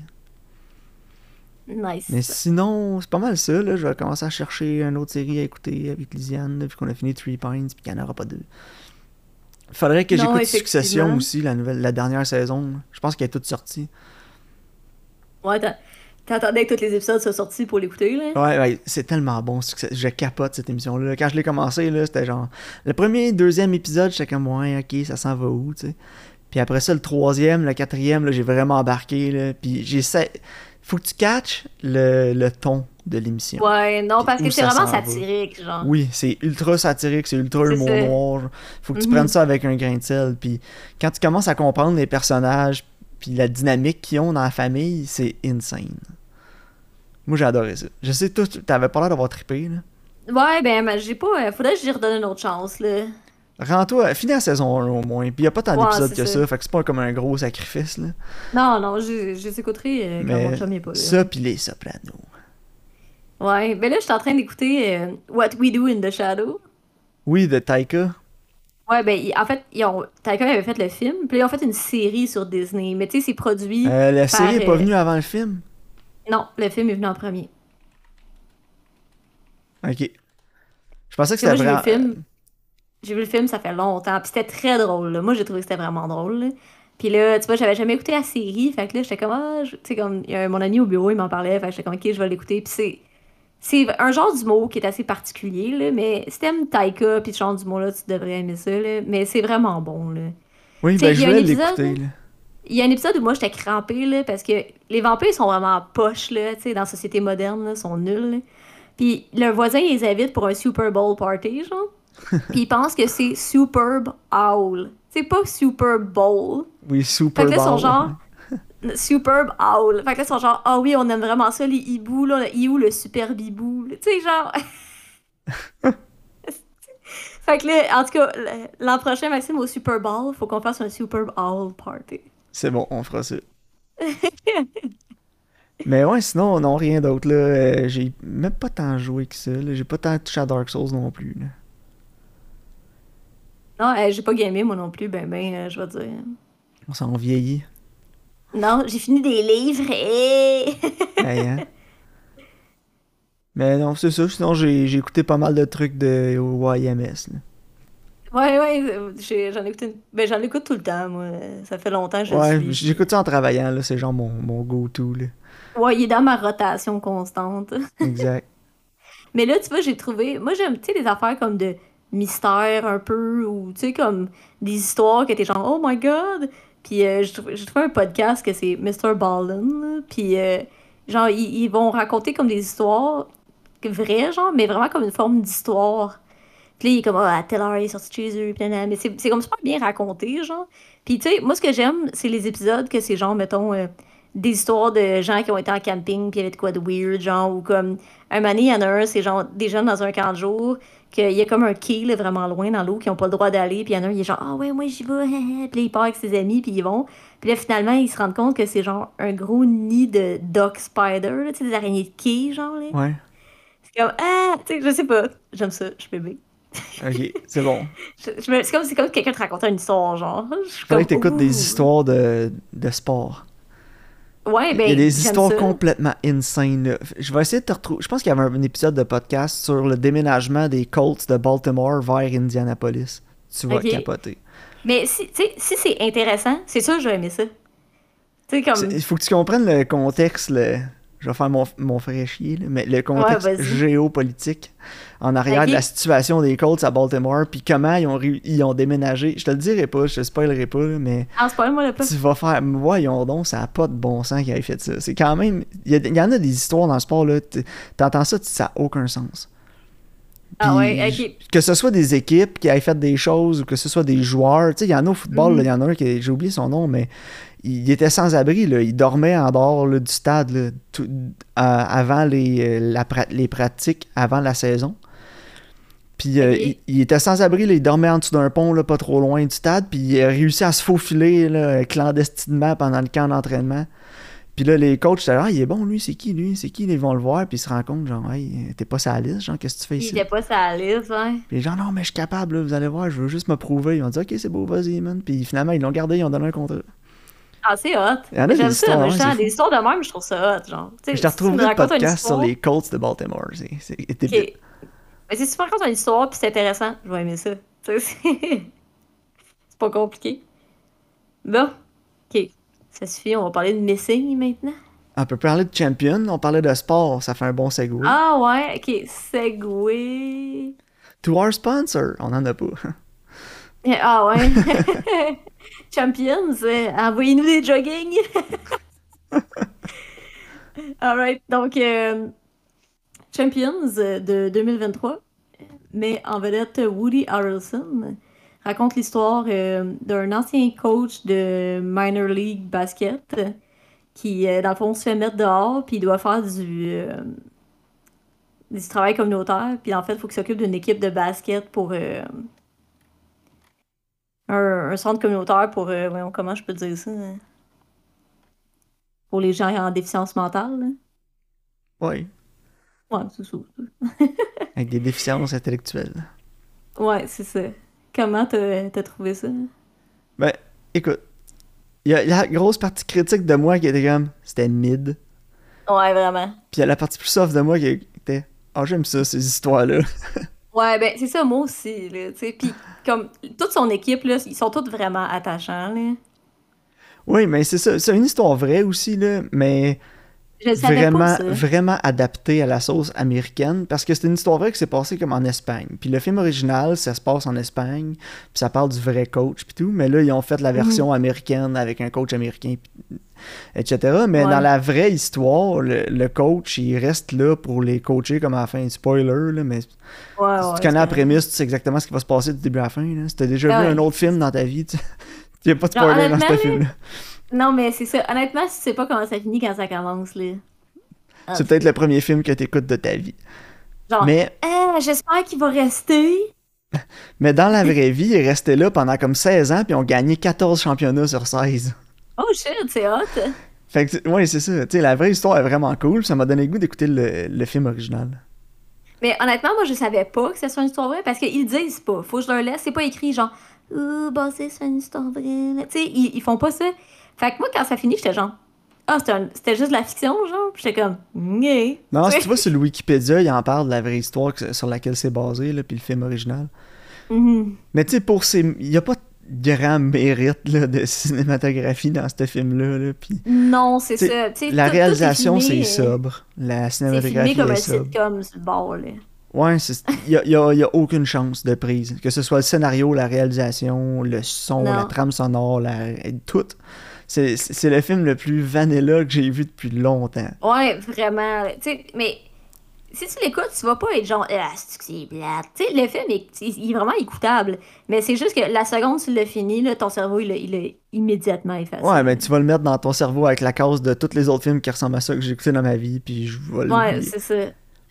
[SPEAKER 2] Mais
[SPEAKER 1] Nice.
[SPEAKER 2] sinon, c'est pas mal ça. Là. Je vais commencer à chercher une autre série à écouter avec Lisiane, là, puis qu'on a fini Three Pines, puis qu'il n'y en aura pas deux. Faudrait que
[SPEAKER 1] Non,
[SPEAKER 2] j'écoute Succession
[SPEAKER 1] effectivement.
[SPEAKER 2] aussi, la dernière saison. Je pense qu'elle est toute sortie.
[SPEAKER 1] Ouais, t'attendais que tous les épisodes soient sortis pour l'écouter, là?
[SPEAKER 2] Ouais, ouais, c'est tellement bon. Je capote cette émission-là. Quand je l'ai commencé, là, c'était genre. Le premier, deuxième épisode, j'étais comme, ouais, ok, ça s'en va où, tu sais. Puis après ça, le troisième, le quatrième, là, j'ai vraiment embarqué, là. Puis j'essaie. Faut que tu catches le ton de l'émission.
[SPEAKER 1] Ouais, non,
[SPEAKER 2] Puis
[SPEAKER 1] parce
[SPEAKER 2] où
[SPEAKER 1] que c'est
[SPEAKER 2] ça
[SPEAKER 1] vraiment
[SPEAKER 2] s'en va.
[SPEAKER 1] satirique, genre.
[SPEAKER 2] Oui, c'est ultra satirique, c'est ultra
[SPEAKER 1] C'est
[SPEAKER 2] humour
[SPEAKER 1] ça.
[SPEAKER 2] noir. Faut que tu prennes
[SPEAKER 1] Mhm.
[SPEAKER 2] ça avec un grain de sel. Puis quand tu commences à comprendre les personnages, puis la dynamique qu'ils ont dans la famille, c'est insane. Moi, j'ai adoré ça. Je sais, toi, t'avais pas l'air d'avoir trippé, là.
[SPEAKER 1] Ouais, ben, j'ai pas. Faudrait que j'y redonne une autre chance, là.
[SPEAKER 2] Rends-toi, finis la saison 1 au moins. Puis y a pas tant
[SPEAKER 1] Ouais,
[SPEAKER 2] d'épisodes
[SPEAKER 1] c'est
[SPEAKER 2] que
[SPEAKER 1] ça.
[SPEAKER 2] ça, fait que c'est pas comme un gros sacrifice, là.
[SPEAKER 1] Non, non, je les écouterai quand mon
[SPEAKER 2] Mais
[SPEAKER 1] chum est pas là.
[SPEAKER 2] ça, puis les Sopranos.
[SPEAKER 1] Ouais, ben là, je suis en train d'écouter What We Do in the Shadow.
[SPEAKER 2] Oui, de Taika.
[SPEAKER 1] Ouais, ben, en fait, Taika avait fait le film, puis là, ils ont fait une série sur Disney. Mais tu sais, c'est produit
[SPEAKER 2] La
[SPEAKER 1] par.
[SPEAKER 2] série est pas venue avant le film.
[SPEAKER 1] Non, le film est venu en premier.
[SPEAKER 2] Ok. Je pensais que
[SPEAKER 1] Parce que
[SPEAKER 2] c'était
[SPEAKER 1] moi, j'ai vu le
[SPEAKER 2] vraiment.
[SPEAKER 1] film. J'ai vu le film, ça fait longtemps. Puis c'était très drôle, là. Moi, j'ai trouvé que c'était vraiment drôle, là. Puis là, tu vois, j'avais jamais écouté la série. Fait que là, j'étais comme, tu sais, comme, il y a mon ami au bureau, il m'en parlait. Fait que j'étais comme, ok, je vais l'écouter. Puis c'est un genre d'humour qui est assez particulier, là. Mais si t'aimes Taika, puis ce genre d'humour-là, tu devrais aimer ça, là. Mais c'est vraiment bon, là.
[SPEAKER 2] Oui,
[SPEAKER 1] Tu sais,
[SPEAKER 2] ben je voulais l'écouter, là.
[SPEAKER 1] il y a un épisode où moi, j'étais crampée, là, parce que les vampires sont vraiment poches, là, tu sais, dans la société moderne, là, sont nuls, là. Puis le voisin, il les invite pour un Super Bowl party, genre. Puis il pense que c'est Superb Owl. C'est pas Super Bowl.
[SPEAKER 2] Oui,
[SPEAKER 1] Fait
[SPEAKER 2] Super
[SPEAKER 1] que là, ils sont
[SPEAKER 2] Bowl.
[SPEAKER 1] genre Superb Owl. Fait que là, ils sont genre, ah oui, on aime vraiment ça, les hiboux, là. Le hibou, le super bibou. Tu sais, genre. Fait que là, en tout cas, l'an prochain, Maxime, au Super Bowl, faut qu'on fasse un Superb Owl party.
[SPEAKER 2] C'est bon, on fera ça. Mais ouais, sinon, non, rien d'autre, là. J'ai même pas tant joué que ça, là. J'ai pas tant touché à Dark Souls non plus, là.
[SPEAKER 1] Non, j'ai pas gamé, moi non plus, je vais dire.
[SPEAKER 2] On s'en vieillit.
[SPEAKER 1] Non, j'ai fini des livres et.
[SPEAKER 2] Hey, hein? Mais non, c'est ça. Sinon, j'ai écouté pas mal de trucs de YMS, là.
[SPEAKER 1] Ouais, ouais, j'en écoute j'en écoute tout le temps, moi. Ça fait longtemps que je le
[SPEAKER 2] Ouais,
[SPEAKER 1] suis.
[SPEAKER 2] j'écoute ça en travaillant, là. C'est genre mon go-to, là.
[SPEAKER 1] Ouais, il est dans ma rotation constante.
[SPEAKER 2] Exact.
[SPEAKER 1] Mais là, tu vois, j'ai trouvé. Moi, j'aime, tu sais, des affaires comme de mystère un peu, ou tu sais, comme des histoires que t'es genre, oh my god! Puis j'ai trouvé un podcast que c'est Mr. Ballin, là. Puis genre, ils vont raconter comme des histoires vraies, genre, mais vraiment comme une forme d'histoire. Puis là, il est comme, ah, à telle heure, il est sorti de chez eux, puis nanana. Mais c'est comme super bien raconté, genre. Puis tu sais, moi, ce que j'aime, c'est les épisodes que c'est genre, mettons, des histoires de gens qui ont été en camping, puis il y avait de quoi de weird, genre, ou comme, un moment donné, il y en a un, c'est genre des jeunes dans un camp de jour qu'il y a comme un quai là, vraiment loin dans l'eau, qui n'ont pas le droit d'aller, puis il y en a un, il est genre, ah ouais, moi j'y vais, puis là, il part avec ses amis, puis ils vont. Puis là, finalement, ils se rendent compte que c'est genre un gros nid de dock spider, là, tu sais, des araignées de quai, genre, là.
[SPEAKER 2] Ouais.
[SPEAKER 1] C'est comme, ah, tu sais, je sais pas. J'aime ça, je suis bébé.
[SPEAKER 2] Ok, c'est bon.
[SPEAKER 1] C'est comme si quelqu'un te racontait une histoire, genre. Je suis
[SPEAKER 2] Faudrait
[SPEAKER 1] comme,
[SPEAKER 2] que t'écoutes des
[SPEAKER 1] ouh.
[SPEAKER 2] histoires de sport.
[SPEAKER 1] Ouais,
[SPEAKER 2] Il y a
[SPEAKER 1] ben,
[SPEAKER 2] des
[SPEAKER 1] j'aime
[SPEAKER 2] histoires
[SPEAKER 1] ça.
[SPEAKER 2] complètement insane, là. Je vais essayer de te retrouver. Je pense qu'il y avait un épisode de podcast sur le déménagement des Colts de Baltimore vers Indianapolis. Tu vas
[SPEAKER 1] Ok.
[SPEAKER 2] capoter.
[SPEAKER 1] Mais si, tu sais, si c'est intéressant, c'est sûr que je vais aimer ça. Tu sais, comme,
[SPEAKER 2] Il faut que tu comprennes le contexte, je vais faire mon frère chier, là, mais le
[SPEAKER 1] ouais,
[SPEAKER 2] contexte
[SPEAKER 1] vas-y.
[SPEAKER 2] géopolitique en arrière de la
[SPEAKER 1] Ok.
[SPEAKER 2] situation des Colts à Baltimore, puis comment ils ont déménagé. Je te le dirai pas, je te spoilerai pas, là, mais
[SPEAKER 1] Ah, c'est pas moi le pas.
[SPEAKER 2] tu vas faire, voyons donc, ça n'a pas de bon sens qu'il ait fait ça. C'est quand même, il y en a des histoires dans le sport, là, t'entends ça, ça n'a aucun sens.
[SPEAKER 1] Ah ouais,
[SPEAKER 2] Puis,
[SPEAKER 1] ok.
[SPEAKER 2] que ce soit des équipes qui aient fait des choses ou que ce soit des joueurs, tu sais, il y en a au football, là, il
[SPEAKER 1] Mhm.
[SPEAKER 2] y en a un qui, j'ai oublié son nom, mais il était sans abri, là. Il dormait en dehors là, du stade là, avant les pratiques, avant la saison. Puis
[SPEAKER 1] Ok.
[SPEAKER 2] il était sans abri, là, il dormait en dessous d'un pont, là, pas trop loin du stade, puis il a réussi à se faufiler là, clandestinement pendant le camp d'entraînement. Puis là, les coachs étaient là, ah, il est bon, lui, c'est qui, lui, c'est qui, ils vont le voir, puis ils se rendent compte, genre, hey, t'es pas sur la liste, genre, qu'est-ce que tu fais
[SPEAKER 1] Il
[SPEAKER 2] ici?
[SPEAKER 1] était pas sa liste, ouais.
[SPEAKER 2] Puis les gens, non, mais je suis capable, là, vous allez voir, je veux juste me prouver. Ils ont dit, ok, c'est beau, vas-y, man. Puis finalement, ils l'ont gardé, ils ont donné un contrat.
[SPEAKER 1] Ah, c'est hot.
[SPEAKER 2] Il y en a
[SPEAKER 1] Mais
[SPEAKER 2] des
[SPEAKER 1] j'aime ça,
[SPEAKER 2] histoires,
[SPEAKER 1] mais
[SPEAKER 2] hein, c'est
[SPEAKER 1] justement, des
[SPEAKER 2] fou.
[SPEAKER 1] histoires de même, je trouve ça hot, genre. Tu
[SPEAKER 2] Je
[SPEAKER 1] sais,
[SPEAKER 2] te
[SPEAKER 1] si tu me
[SPEAKER 2] retrouverai le
[SPEAKER 1] racontes une
[SPEAKER 2] podcast sur
[SPEAKER 1] histoire,
[SPEAKER 2] les Colts de Baltimore. C'est
[SPEAKER 1] ok.
[SPEAKER 2] débile.
[SPEAKER 1] Mais si tu me racontes une histoire, puis c'est intéressant, je vais aimer ça. Tu sais, c'est pas compliqué. Bon, ok. Ça suffit, on va parler de Missing maintenant.
[SPEAKER 2] On peut parler de champion, on parlait de sport, ça fait un bon segue.
[SPEAKER 1] Ah ouais, ok. Segway.
[SPEAKER 2] To our sponsor, on en a pas.
[SPEAKER 1] Ah ouais. Champions, envoyez-nous des jogging. Alright, donc Champions de 2023, mais en vedette Woody Harrelson, raconte l'histoire d'un ancien coach de minor league basket qui, dans le fond, se fait mettre dehors, puis il doit faire du travail communautaire, puis en fait, il faut qu'il s'occupe d'une équipe de basket pour un centre communautaire pour, voyons, comment je peux dire ça, hein? Pour les gens en déficience mentale, là.
[SPEAKER 2] Oui,
[SPEAKER 1] Ouais, c'est ça.
[SPEAKER 2] avec des déficiences intellectuelles.
[SPEAKER 1] Ouais, c'est ça. Comment t'as trouvé ça?
[SPEAKER 2] Ben, écoute, il y a la grosse partie critique de moi qui était comme, c'était mid.
[SPEAKER 1] Ouais, vraiment.
[SPEAKER 2] Puis il y a la partie plus soft de moi qui était, ah, j'aime ça, ces histoires-là.
[SPEAKER 1] Ouais, ben c'est ça, moi aussi, là, tu sais. Puis comme, toute son équipe, là, ils sont tous vraiment attachants, là.
[SPEAKER 2] Oui, mais c'est ça, c'est une histoire vraie aussi, là, mais
[SPEAKER 1] Je le savais pas,
[SPEAKER 2] vraiment,
[SPEAKER 1] ça.
[SPEAKER 2] vraiment adapté à la sauce américaine, parce que c'est une histoire vraie qui s'est passée comme en Espagne. Puis le film original, ça se passe en Espagne, puis ça parle du vrai coach, puis tout, mais là, ils ont fait la version américaine avec un coach américain, etc. Mais dans
[SPEAKER 1] Ouais.
[SPEAKER 2] la vraie histoire, le coach, il reste là pour les coacher comme à la fin. Spoiler, là, mais si
[SPEAKER 1] Ouais,
[SPEAKER 2] tu
[SPEAKER 1] ouais,
[SPEAKER 2] connais la
[SPEAKER 1] c'est...
[SPEAKER 2] prémisse, tu sais exactement ce qui va se passer du début à la fin. Là. Si t'as déjà
[SPEAKER 1] Ah
[SPEAKER 2] vu
[SPEAKER 1] ouais.
[SPEAKER 2] un autre film dans ta vie, il n'y a pas de
[SPEAKER 1] Genre,
[SPEAKER 2] spoiler dans
[SPEAKER 1] honnêtement,
[SPEAKER 2] ce
[SPEAKER 1] là,
[SPEAKER 2] film-là.
[SPEAKER 1] non, mais c'est ça. Honnêtement, si tu sais pas comment ça finit quand ça commence, là. Ah,
[SPEAKER 2] C'est peut-être le premier film que tu écoutes de ta vie.
[SPEAKER 1] genre,
[SPEAKER 2] Mais
[SPEAKER 1] j'espère qu'il va rester.
[SPEAKER 2] Mais dans la vraie vie, ils restaient là pendant comme 16 ans puis ont gagné 14 championnats sur 16.
[SPEAKER 1] Oh shit, c'est hot.
[SPEAKER 2] Fait que, ouais, c'est ça. Tu sais, la vraie histoire est vraiment cool. Ça m'a donné le goût d'écouter le film original.
[SPEAKER 1] Mais honnêtement, moi, je savais pas que c'était une histoire vraie parce qu'ils le disent pas. Faut que je leur laisse. C'est pas écrit genre, basé sur une histoire vraie. Tu sais, ils font pas ça. Fait que moi, quand ça finit, j'étais genre, ah, c'était juste de la fiction, genre. Puis j'étais comme, yeah.
[SPEAKER 2] Non, si tu vas sur le Wikipédia, il en parle de la vraie histoire sur laquelle c'est basé, là, puis le film original.
[SPEAKER 1] Mhm.
[SPEAKER 2] Mais tu sais, il n'y a pas de grand mérite là, de cinématographie dans ce film-là. Là, puis,
[SPEAKER 1] Non, c'est
[SPEAKER 2] tu sais,
[SPEAKER 1] ça. Tu sais,
[SPEAKER 2] la
[SPEAKER 1] tout est
[SPEAKER 2] réalisation,
[SPEAKER 1] filmé,
[SPEAKER 2] c'est sobre. La
[SPEAKER 1] c'est filmé
[SPEAKER 2] cinématographie
[SPEAKER 1] comme
[SPEAKER 2] est
[SPEAKER 1] un
[SPEAKER 2] sobre.
[SPEAKER 1] sitcom sur le bord, là.
[SPEAKER 2] Ouais, y a aucune chance de prise. Que ce soit le scénario, la réalisation, le son, la
[SPEAKER 1] Non.
[SPEAKER 2] trame sonore, tout. C'est le film le plus vanilla que j'ai vu depuis longtemps.
[SPEAKER 1] Ouais, vraiment. Tu sais, mais si tu l'écoutes, tu vas pas être genre, ah, c'est que c'est plate. Tu sais, le film, il est vraiment écoutable. Mais c'est juste que la seconde, tu l'as fini, là, ton cerveau, il l'a immédiatement effacé.
[SPEAKER 2] Ouais, mais tu vas le mettre dans ton cerveau avec la case de tous les autres films qui ressemblent à ça que j'ai écouté dans ma vie, puis je vais
[SPEAKER 1] Ouais,
[SPEAKER 2] l'oublier.
[SPEAKER 1] c'est ça.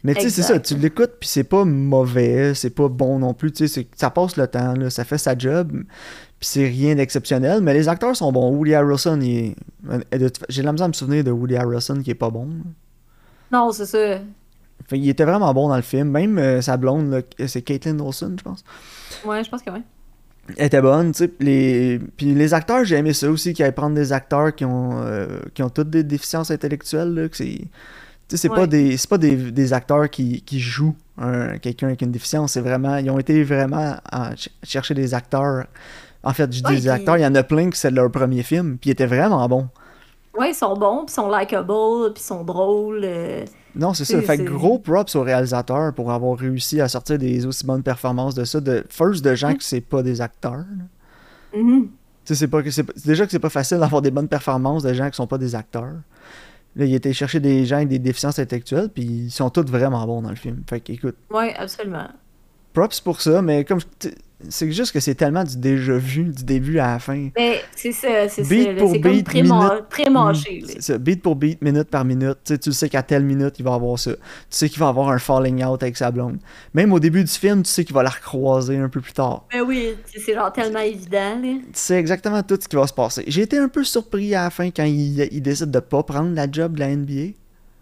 [SPEAKER 2] Mais tu sais, c'est ça,
[SPEAKER 1] Exact.
[SPEAKER 2] tu l'écoutes, puis c'est pas mauvais, c'est pas bon non plus, tu sais, ça passe le temps, là, ça fait sa job, puis c'est rien d'exceptionnel, mais les acteurs sont bons. Woody Harrelson, j'ai de la misère à me souvenir de Woody Harrelson qui est pas bon.
[SPEAKER 1] Non, c'est ça.
[SPEAKER 2] Fait, il était vraiment bon dans le film, même sa blonde, là, c'est Caitlin Olsen, je pense.
[SPEAKER 1] Ouais, je pense que oui.
[SPEAKER 2] Elle était bonne, tu sais, puis les acteurs, j'ai aimé ça aussi, qu'ils aillent prendre des acteurs qui ont toutes des déficiences intellectuelles, là, que c'est... Tu sais,
[SPEAKER 1] Ouais.
[SPEAKER 2] c'est pas des acteurs qui jouent quelqu'un avec une déficience. C'est vraiment. Ils ont été vraiment chercher des acteurs. En fait, je dis
[SPEAKER 1] Ouais,
[SPEAKER 2] des acteurs, il y en a plein que c'est leur premier film, puis ils étaient vraiment bons.
[SPEAKER 1] ouais, ils sont bons, puis ils sont likeable, puis ils sont drôles.
[SPEAKER 2] Non, c'est
[SPEAKER 1] Tu
[SPEAKER 2] ça.
[SPEAKER 1] sais,
[SPEAKER 2] Fait que
[SPEAKER 1] c'est.
[SPEAKER 2] gros props aux réalisateurs pour avoir réussi à sortir des aussi bonnes performances de ça. De gens
[SPEAKER 1] Ouais.
[SPEAKER 2] que c'est pas des acteurs. Là.
[SPEAKER 1] Mhm.
[SPEAKER 2] Tu sais, déjà que c'est pas facile d'avoir des bonnes performances de gens qui sont pas des acteurs. Là, il était chercher des gens avec des déficiences intellectuelles, puis ils sont tous vraiment bons dans le film. Fait que, écoute,
[SPEAKER 1] Ouais, absolument.
[SPEAKER 2] props pour ça, mais c'est juste que c'est tellement du déjà vu du début à la fin.
[SPEAKER 1] Mais c'est ça,
[SPEAKER 2] Beat
[SPEAKER 1] là.
[SPEAKER 2] pour
[SPEAKER 1] C'est comme
[SPEAKER 2] beat, minute.
[SPEAKER 1] pré-mâché, là.
[SPEAKER 2] C'est ça, beat pour beat, minute par minute. Tu sais qu'à telle minute, il va avoir ça. Tu sais qu'il va avoir un falling out avec sa blonde. Même au début du film, tu sais qu'il va la recroiser un peu plus tard.
[SPEAKER 1] Ben oui, c'est genre tellement évident, là.
[SPEAKER 2] Tu sais exactement tout ce qui va se passer. J'ai été un peu surpris à la fin quand il décide de pas prendre la job de la NBA.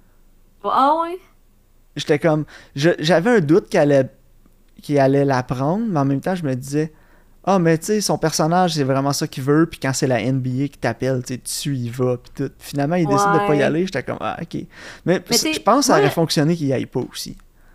[SPEAKER 1] Ah ouais?
[SPEAKER 2] J'étais comme. J'avais un doute qu'il allait la prendre, mais en même temps, je me disais. Ah, mais tu sais, son personnage, c'est vraiment ça qu'il veut, puis quand c'est la NBA qui t'appelle, tu y vas, puis tout. Finalement, il décide de pas y
[SPEAKER 1] Ouais.
[SPEAKER 2] aller, j'étais comme, ah, ok. Mais
[SPEAKER 1] Mais tu
[SPEAKER 2] je
[SPEAKER 1] sais,
[SPEAKER 2] pense que ça
[SPEAKER 1] moi,
[SPEAKER 2] aurait fonctionné qu'il y aille pas aussi.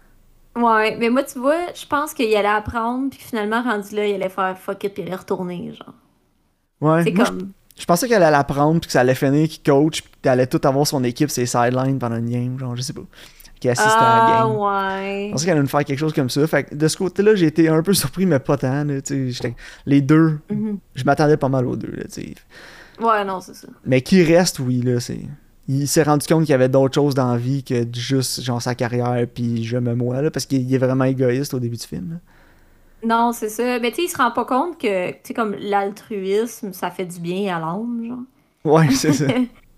[SPEAKER 1] ouais, mais moi, tu vois, je pense qu'il allait apprendre, puis finalement, rendu là, il allait faire fuck it, puis il allait retourner, genre.
[SPEAKER 2] Ouais,
[SPEAKER 1] C'est
[SPEAKER 2] moi,
[SPEAKER 1] comme.
[SPEAKER 2] je pensais qu'elle allait apprendre, puis que ça allait finir qu'il coach, puis qu'elle allait tout avoir son équipe, ses sidelines pendant une game, genre, je sais pas. Qu'il assiste à la
[SPEAKER 1] Ah
[SPEAKER 2] game. Je
[SPEAKER 1] ouais.
[SPEAKER 2] pensais qu'elle allait nous faire quelque chose comme ça. Fait que de ce côté-là, j'ai été un peu surpris, mais pas tant, là, tu sais. Les deux,
[SPEAKER 1] Mhm.
[SPEAKER 2] je m'attendais pas mal aux deux, là, tu sais.
[SPEAKER 1] Ouais, non, c'est ça.
[SPEAKER 2] Mais qui reste, oui, là, c'est. Il s'est rendu compte qu'il y avait d'autres choses dans la vie que juste, genre, sa carrière, puis je me moi, là, parce qu'il est vraiment égoïste au début du film, là.
[SPEAKER 1] Non, c'est ça. Mais tu sais, il se rend pas compte que, tu sais, comme l'altruisme, ça fait du bien à l'âme, genre.
[SPEAKER 2] Ouais, c'est ça.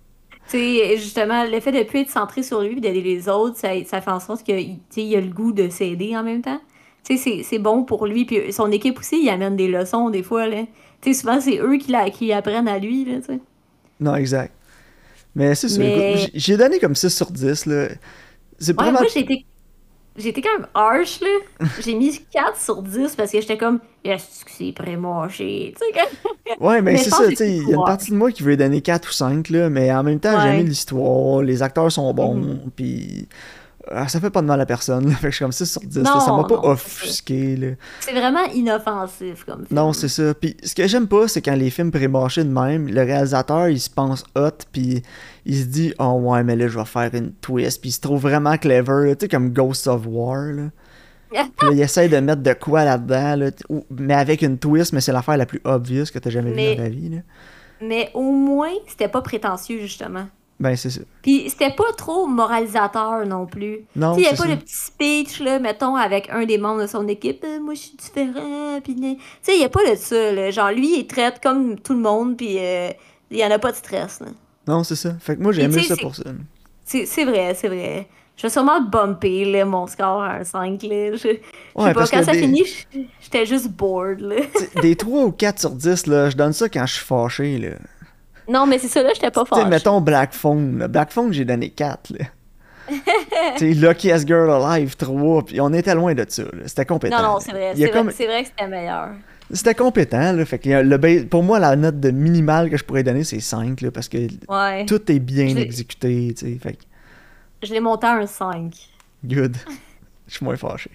[SPEAKER 1] Tu sais, justement, le fait de plus être centré sur lui et d'aider les autres, ça fait en sorte qu'il tu sais, il a le goût de s'aider en même temps. Tu sais, c'est bon pour lui. Puis son équipe aussi, il amène des leçons des fois, là. Tu sais, souvent, c'est eux qui apprennent à lui, là, tu sais.
[SPEAKER 2] Non, exact. Mais c'est ça, écoute,
[SPEAKER 1] Mais,
[SPEAKER 2] j'ai donné comme 6 sur 10, là. C'est
[SPEAKER 1] ouais,
[SPEAKER 2] vraiment.
[SPEAKER 1] moi, j'ai été quand même harsh, là. J'ai mis 4 sur 10 parce que j'étais comme, est-ce que c'est pré-mâché? Tu sais,
[SPEAKER 2] Ouais, mais
[SPEAKER 1] mais je
[SPEAKER 2] c'est
[SPEAKER 1] pense
[SPEAKER 2] ça,
[SPEAKER 1] que
[SPEAKER 2] tu
[SPEAKER 1] c'est
[SPEAKER 2] sais,
[SPEAKER 1] plus
[SPEAKER 2] il y a une
[SPEAKER 1] courage.
[SPEAKER 2] partie de moi qui veut donner 4 ou 5 là, mais en même temps, j'ai aimé
[SPEAKER 1] Ouais.
[SPEAKER 2] l'histoire, les acteurs sont
[SPEAKER 1] Mhm.
[SPEAKER 2] bons, puis ça fait pas de mal à personne, là. Fait que je suis comme 6 sur 10 là, ça m'a
[SPEAKER 1] Non,
[SPEAKER 2] pas
[SPEAKER 1] non, c'est ça.
[SPEAKER 2] offusqué, là.
[SPEAKER 1] C'est vraiment inoffensif comme
[SPEAKER 2] Non, c'est
[SPEAKER 1] film.
[SPEAKER 2] ça. Puis ce que j'aime pas, c'est quand les films pré-mâchés de même, le réalisateur, il se pense hot, puis il se dit, oh ouais, mais là, je vais faire une twist, puis il se trouve vraiment clever, là, tu sais, comme Ghost of War, là. Puis là, il essaie de mettre de quoi là-dedans, là, mais avec une twist, mais c'est l'affaire la plus obvious que t'as jamais vue dans ta
[SPEAKER 1] Mais,
[SPEAKER 2] vie, là.
[SPEAKER 1] mais au moins, c'était pas prétentieux, justement.
[SPEAKER 2] Ben, c'est ça.
[SPEAKER 1] Puis c'était pas trop moralisateur non plus. Tu sais,
[SPEAKER 2] Non,
[SPEAKER 1] il y
[SPEAKER 2] c'est
[SPEAKER 1] avait pas
[SPEAKER 2] ça.
[SPEAKER 1] le petit speech, là, mettons, avec un des membres de son équipe. Moi, je suis différent, puis... Tu sais, il y a pas de ça, là. Genre, lui, il traite comme tout le monde, puis il y en a pas de stress, là.
[SPEAKER 2] Non, c'est ça. Fait que moi, j'ai
[SPEAKER 1] Puis,
[SPEAKER 2] aimé
[SPEAKER 1] tu sais,
[SPEAKER 2] ça pour ça.
[SPEAKER 1] c'est vrai, c'est vrai. Je vais sûrement bumper, là, mon score à un 5 là. Je sais
[SPEAKER 2] Ouais,
[SPEAKER 1] pas,
[SPEAKER 2] parce que
[SPEAKER 1] quand ça finit, j'étais juste bored, là.
[SPEAKER 2] des 3 ou 4 sur 10 là, je donne ça quand je suis fâché, là.
[SPEAKER 1] Non, mais c'est ça, là, j'étais pas
[SPEAKER 2] Tu sais,
[SPEAKER 1] fâchée.
[SPEAKER 2] mettons Black Phone, là. Black Phone, j'ai donné 4 là. Tu sais, Luckiest Girl Alive 3, puis on était loin de ça, là. C'était
[SPEAKER 1] Non,
[SPEAKER 2] compétent,
[SPEAKER 1] non,
[SPEAKER 2] là.
[SPEAKER 1] c'est vrai,
[SPEAKER 2] Il y a
[SPEAKER 1] c'est vrai,
[SPEAKER 2] comme...
[SPEAKER 1] c'est vrai que c'était meilleur.
[SPEAKER 2] C'était compétent, là. Fait que pour moi, la note de minimale que je pourrais donner, c'est 5 là, parce que
[SPEAKER 1] Ouais.
[SPEAKER 2] tout est bien
[SPEAKER 1] Je l'ai
[SPEAKER 2] exécuté, tu sais. Fait que,
[SPEAKER 1] je l'ai monté à un 5.
[SPEAKER 2] good. Je suis moins fâché.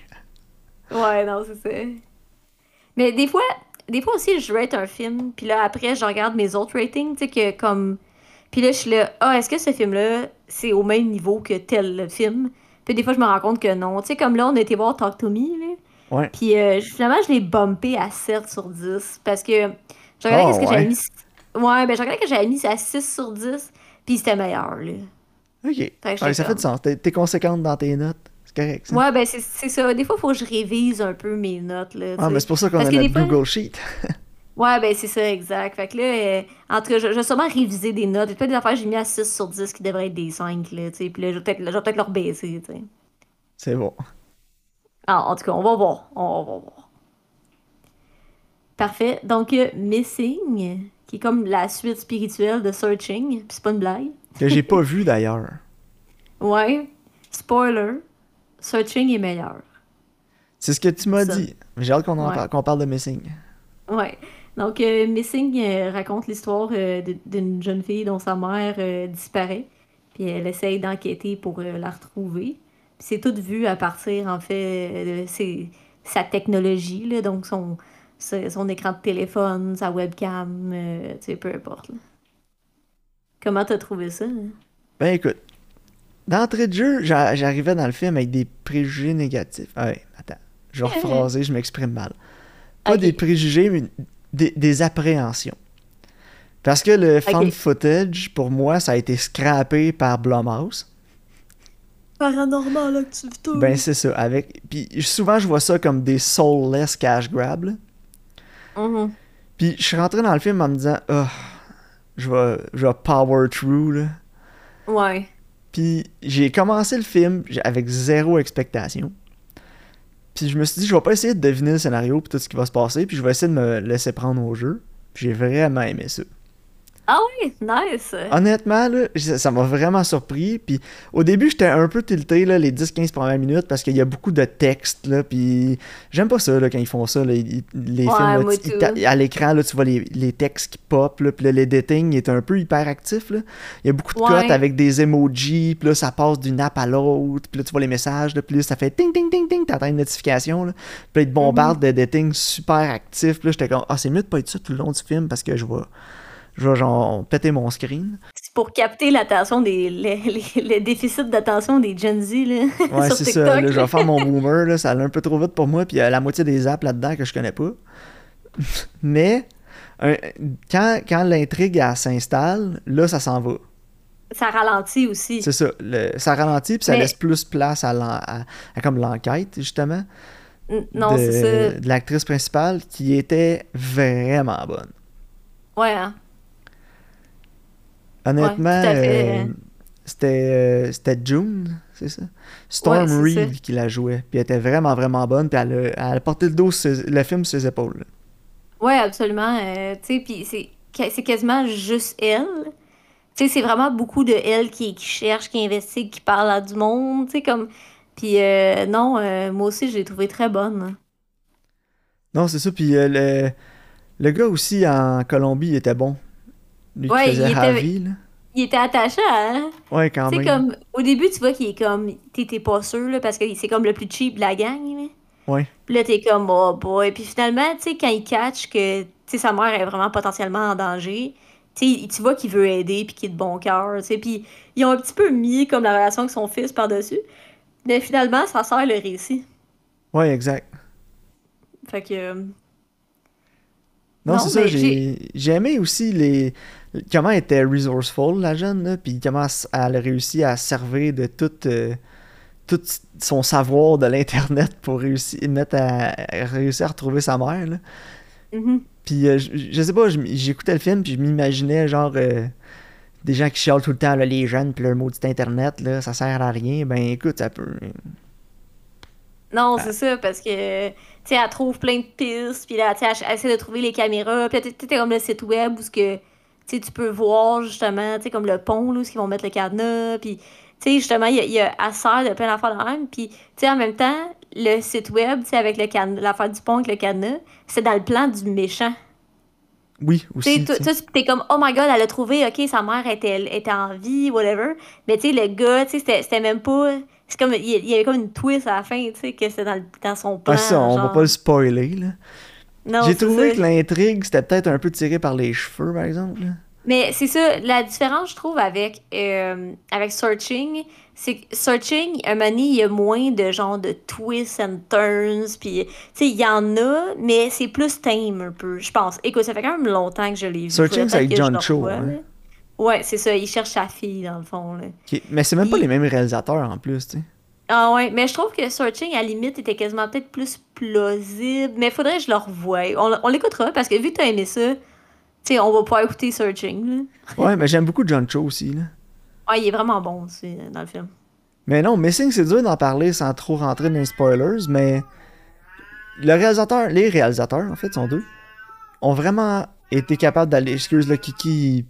[SPEAKER 1] Ouais, non, c'est ça. Mais des fois aussi, je rate un film, puis là, après, je regarde mes autres ratings, tu sais, que comme... Puis là, je suis là, ah, est-ce que ce film-là, c'est au même niveau que tel film? Puis des fois, je me rends compte que non. Tu sais, comme là, on a été voir Talk to Me, là.
[SPEAKER 2] Ouais.
[SPEAKER 1] Puis finalement, je l'ai bumpé à 7 sur 10, parce que je regardais
[SPEAKER 2] Oh,
[SPEAKER 1] qu'est-ce que j'avais
[SPEAKER 2] ouais.
[SPEAKER 1] mis... Ouais, ben, je regardais que j'avais mis à 6 sur 10, puis c'était meilleur, là.
[SPEAKER 2] Ok.
[SPEAKER 1] Fait que
[SPEAKER 2] Ouais,
[SPEAKER 1] j'étais
[SPEAKER 2] ça fait du
[SPEAKER 1] comme...
[SPEAKER 2] sens. T'es conséquente dans tes notes. C'est correct, ça.
[SPEAKER 1] Ouais, ben c'est ça. Des fois, il faut que je révise un peu mes notes, là, tu
[SPEAKER 2] Ah, mais
[SPEAKER 1] sais.
[SPEAKER 2] c'est pour ça qu'on
[SPEAKER 1] Parce
[SPEAKER 2] a
[SPEAKER 1] que des
[SPEAKER 2] notre
[SPEAKER 1] fois...
[SPEAKER 2] Google Sheet.
[SPEAKER 1] Ouais, ben c'est ça, exact. Fait que là, en tout cas, je vais sûrement réviser des notes. Il y a peut-être des affaires que j'ai mis à 6 sur 10 qui devraient être des 5 là, tu sais. Puis là, je vais peut-être leur baisser, tu sais.
[SPEAKER 2] C'est bon.
[SPEAKER 1] Ah, en tout cas, on va voir. On va voir. Parfait. Donc, Missing, qui est comme la suite spirituelle de Searching, puis c'est pas une blague.
[SPEAKER 2] Que j'ai pas vu d'ailleurs.
[SPEAKER 1] Ouais. Spoiler, Searching est meilleur.
[SPEAKER 2] C'est ce que tu m'as
[SPEAKER 1] Ça.
[SPEAKER 2] dit. J'ai hâte
[SPEAKER 1] Ouais.
[SPEAKER 2] qu'on parle de Missing.
[SPEAKER 1] Ouais. Donc, Missing raconte l'histoire d'une jeune fille dont sa mère disparaît. Puis elle essaye d'enquêter pour la retrouver. Puis c'est tout vu à partir, en fait, de sa technologie, là, donc son écran de téléphone, sa webcam, tu sais, peu importe. Là. Comment t'as trouvé ça? Hein?
[SPEAKER 2] Ben écoute, d'entrée de jeu, j'arrivais dans le film avec des préjugés négatifs. Ah ouais, attends. Je vais rephraser, je m'exprime mal. Pas des
[SPEAKER 1] Ok,
[SPEAKER 2] préjugés, mais des appréhensions. Parce que le fan
[SPEAKER 1] ok.
[SPEAKER 2] footage, pour moi, ça a été scrappé par Blumhouse.
[SPEAKER 1] Paranormal activité.
[SPEAKER 2] Ben c'est ça. Puis souvent, je vois ça comme des soulless cash grabs. Là.
[SPEAKER 1] Mhm.
[SPEAKER 2] Puis je suis rentré dans le film en me disant, oh, je vais power through. Là.
[SPEAKER 1] Ouais.
[SPEAKER 2] Puis j'ai commencé le film avec zéro expectation. Puis je me suis dit, je vais pas essayer de deviner le scénario puis tout ce qui va se passer, puis je vais essayer de me laisser prendre au jeu. Puis j'ai vraiment aimé ça.
[SPEAKER 1] Ah oui, nice.
[SPEAKER 2] Honnêtement, là, ça m'a vraiment surpris. Puis au début, j'étais un peu tilté là, les 10-15 premières minutes parce qu'il y a beaucoup de texte. Là, puis j'aime pas ça là, quand ils font ça. Là, les films,
[SPEAKER 1] Ouais,
[SPEAKER 2] là,
[SPEAKER 1] moi tout.
[SPEAKER 2] à l'écran, là, tu vois les textes qui pop. Là, puis là, l'editing est un peu hyper actif. Là. Il y a beaucoup de cotes
[SPEAKER 1] Ouais.
[SPEAKER 2] avec des emojis. Puis là, ça passe d'une app à l'autre. Puis là, tu vois les messages. Là, puis là, ça fait ting, ting, ting, ting. T'entends une notification. Là. Puis là, ils te bombardent
[SPEAKER 1] Mhm.
[SPEAKER 2] d'editing super actif. Puis là, j'étais comme, ah, c'est mieux de pas être ça tout le long du film parce que je vais genre péter mon screen.
[SPEAKER 1] C'est pour capter l'attention les déficits d'attention des Gen Z là,
[SPEAKER 2] Ouais,
[SPEAKER 1] sur
[SPEAKER 2] c'est ça. Là,
[SPEAKER 1] TikTok.
[SPEAKER 2] je vais faire mon boomer. Là, ça allait un peu trop vite pour moi. Puis il y a la moitié des apps là-dedans que je connais pas. Mais un- quand l'intrigue elle s'installe, là, ça s'en va.
[SPEAKER 1] Ça ralentit aussi.
[SPEAKER 2] C'est ça. Ça ralentit puis ça laisse
[SPEAKER 1] Mais
[SPEAKER 2] plus place à comme l'enquête, justement,
[SPEAKER 1] non, c'est ça.
[SPEAKER 2] de l'actrice principale qui était vraiment bonne.
[SPEAKER 1] Ouais, hein. Ouais,
[SPEAKER 2] Honnêtement,
[SPEAKER 1] tout à fait.
[SPEAKER 2] c'était June, c'est ça?
[SPEAKER 1] Ouais,
[SPEAKER 2] Storm
[SPEAKER 1] c'est ça.
[SPEAKER 2] Reed qui la jouait. Puis elle était vraiment, vraiment bonne. Puis elle a porté le dos, le film sur ses épaules. Là.
[SPEAKER 1] Ouais, absolument. Tu sais, puis c'est quasiment juste elle. Tu sais, c'est vraiment beaucoup de elle qui cherche, qui investigue, qui parle à du monde. Tu sais, comme. Puis non, moi aussi, je l'ai trouvée très bonne.
[SPEAKER 2] Non, c'est ça. Puis le gars aussi en Colombie, il était bon. Lui qui
[SPEAKER 1] Ouais,
[SPEAKER 2] faisait Javi, là.
[SPEAKER 1] il était attachant, hein?
[SPEAKER 2] Ouais, quand
[SPEAKER 1] Tu sais,
[SPEAKER 2] même.
[SPEAKER 1] comme, au début, tu vois qu'il est comme, t'es pas sûr, là, parce que c'est comme le plus cheap de la gang, là.
[SPEAKER 2] Ouais.
[SPEAKER 1] Puis là, t'es comme, oh boy. Puis finalement, tu sais, quand il catch que, tu sais, sa mère est vraiment potentiellement en danger, tu sais, tu vois qu'il veut aider, puis qu'il est de bon cœur, tu sais. Puis ils ont un petit peu mis, comme, la relation avec son fils par-dessus. Mais finalement, ça sert le récit.
[SPEAKER 2] Ouais, exact.
[SPEAKER 1] Fait que,
[SPEAKER 2] Non, c'est
[SPEAKER 1] non,
[SPEAKER 2] ça.
[SPEAKER 1] mais j'ai,
[SPEAKER 2] J'ai aimé aussi comment elle était resourceful, la jeune, là. Puis comment elle a réussi à se servir de tout son savoir de l'Internet pour réussir à retrouver sa mère, là.
[SPEAKER 1] Mhm.
[SPEAKER 2] Puis je sais pas, j'écoutais le film puis je m'imaginais genre des gens qui chialent tout le temps là, les jeunes puis leur maudit internet là, ça sert à rien. Ben écoute, ça peut.
[SPEAKER 1] Non,
[SPEAKER 2] Ah,
[SPEAKER 1] c'est ça, parce que, tu sais, elle trouve plein de pistes, puis là, tu sais, elle essaie de trouver les caméras, puis là, t'es comme le site web où ce que, tu sais, tu peux voir, justement, tu sais, comme le pont, là, où ils vont mettre le cadenas, puis, tu sais, justement, elle sert de plein d'affaires de même, puis, tu sais, en même temps, le site web, tu sais, avec le l'affaire du pont avec le cadenas, c'est dans le plan du méchant.
[SPEAKER 2] oui,
[SPEAKER 1] Tu sais,
[SPEAKER 2] aussi, tu sais.
[SPEAKER 1] t'es comme, oh my god, elle a trouvé, ok, sa mère était en vie, whatever. Mais tu sais, le gars, tu sais, c'était même pas. C'est comme, il y avait comme une twist à la fin, tu sais, que c'était dans son
[SPEAKER 2] Ah, ça,
[SPEAKER 1] plan,
[SPEAKER 2] on va pas
[SPEAKER 1] genre.
[SPEAKER 2] le spoiler là.
[SPEAKER 1] Non,
[SPEAKER 2] J'ai
[SPEAKER 1] c'est
[SPEAKER 2] trouvé
[SPEAKER 1] ça.
[SPEAKER 2] que l'intrigue c'était peut-être un peu tiré par les cheveux par exemple. Là.
[SPEAKER 1] Mais c'est ça, la différence, je trouve, avec Searching, c'est que Searching, un moment donné, il y a moins de genre de twists and turns, puis, tu sais, il y en a, mais c'est plus tame un peu, je pense. Écoute, ça fait quand même longtemps que je l'ai vu, faudrait
[SPEAKER 2] Searching c'est
[SPEAKER 1] peut-être
[SPEAKER 2] avec
[SPEAKER 1] que je
[SPEAKER 2] John
[SPEAKER 1] le
[SPEAKER 2] Cho,
[SPEAKER 1] revoie,
[SPEAKER 2] hein.
[SPEAKER 1] là. Ouais, c'est ça, il cherche sa fille, dans le fond, là.
[SPEAKER 2] Mais c'est même pas les
[SPEAKER 1] Puis,
[SPEAKER 2] mêmes réalisateurs en plus, tu sais.
[SPEAKER 1] ah ouais, mais je trouve que Searching, à la limite, était quasiment peut-être plus plausible, mais faudrait que je le revoie. On l'écoutera, parce que vu que t'as aimé ça, tu sais, on va pouvoir écouter Searching, là.
[SPEAKER 2] Ouais, mais j'aime beaucoup John Cho aussi là.
[SPEAKER 1] Ouais, il est vraiment bon aussi dans le film.
[SPEAKER 2] Mais non, Missing, c'est dur d'en parler sans trop rentrer dans les spoilers, mais les réalisateurs, en fait, sont deux, ont vraiment été capables d'aller. Excuse le Kiki,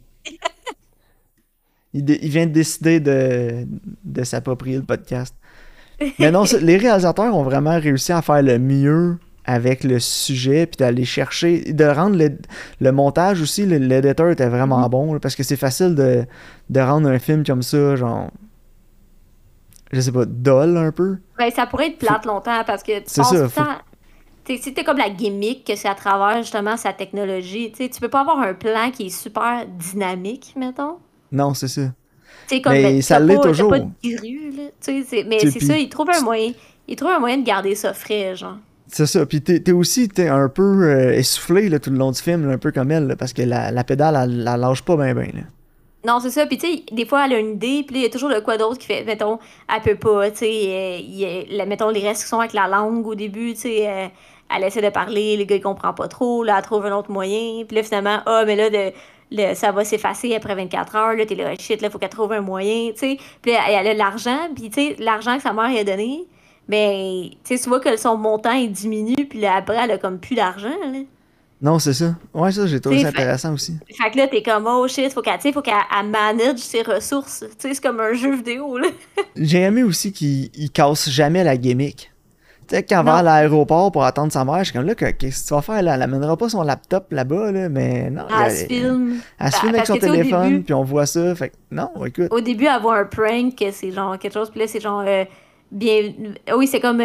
[SPEAKER 2] il vient de décider de s'approprier le podcast. Mais non, les réalisateurs ont vraiment réussi à faire le mieux avec le sujet, puis d'aller chercher, de rendre le montage aussi, l'éditeur était vraiment bon, là, parce que c'est facile de rendre un film comme ça, genre, je sais pas, dull un peu.
[SPEAKER 1] Ben, ça pourrait être plate longtemps parce que tu
[SPEAKER 2] C'est
[SPEAKER 1] passes tout
[SPEAKER 2] ça,
[SPEAKER 1] le temps. C'était comme la gimmick que c'est à travers justement sa technologie. Tu peux pas avoir un plan qui est super dynamique, mettons.
[SPEAKER 2] Non, c'est ça.
[SPEAKER 1] Tu sais, comme ben,
[SPEAKER 2] Mais ça l'est
[SPEAKER 1] t'as pas
[SPEAKER 2] toujours.
[SPEAKER 1] de grue, là. Mais
[SPEAKER 2] Tu sais,
[SPEAKER 1] c'est ça,
[SPEAKER 2] puis
[SPEAKER 1] il trouve un moyen. Il trouve un moyen de garder ça frais, genre.
[SPEAKER 2] c'est ça, puis t'es un peu essoufflé là, tout le long du film, là, un peu comme elle, là, parce que la pédale, elle lâche pas bien, là.
[SPEAKER 1] Non, c'est ça. Puis, tu sais, des fois, elle a une idée, puis là, il y a toujours de quoi d'autre qui fait, mettons, elle peut pas, tu sais, mettons, les restrictions avec la langue au début, tu sais, elle essaie de parler, le gars, il comprend pas trop, là, elle trouve un autre moyen, puis là, finalement, ah, mais là, ça va s'effacer après 24 heures, là, t'es là, shit, là, faut qu'elle trouve un moyen, tu sais. Puis là, elle a de l'argent, puis, tu sais, l'argent que sa mère lui a donné, ben, tu sais, tu vois que son montant, il diminue, puis là, après, elle a comme plus d'argent, là.
[SPEAKER 2] Non, c'est ça. Ouais, ça, j'ai trouvé
[SPEAKER 1] Tu
[SPEAKER 2] ça
[SPEAKER 1] sais,
[SPEAKER 2] intéressant aussi.
[SPEAKER 1] fait que là, t'es comme, oh shit, faut qu'elle elle manage ses ressources. Tu sais, c'est comme un jeu vidéo, là.
[SPEAKER 2] J'ai aimé aussi qu'il casse jamais la gimmick. Tu sais, quand elle va à
[SPEAKER 1] Non,
[SPEAKER 2] l'aéroport pour attendre sa mère, je suis comme là, qu'est-ce que tu vas faire là? Elle amènera pas son laptop là-bas, là, mais non,
[SPEAKER 1] elle se filme.
[SPEAKER 2] elle se filme avec
[SPEAKER 1] Parce que,
[SPEAKER 2] son
[SPEAKER 1] tu sais,
[SPEAKER 2] téléphone, puis on voit ça, fait que non, écoute.
[SPEAKER 1] au début, elle voit un prank, que c'est genre quelque chose, puis là, c'est genre, bien. Oui, c'est comme,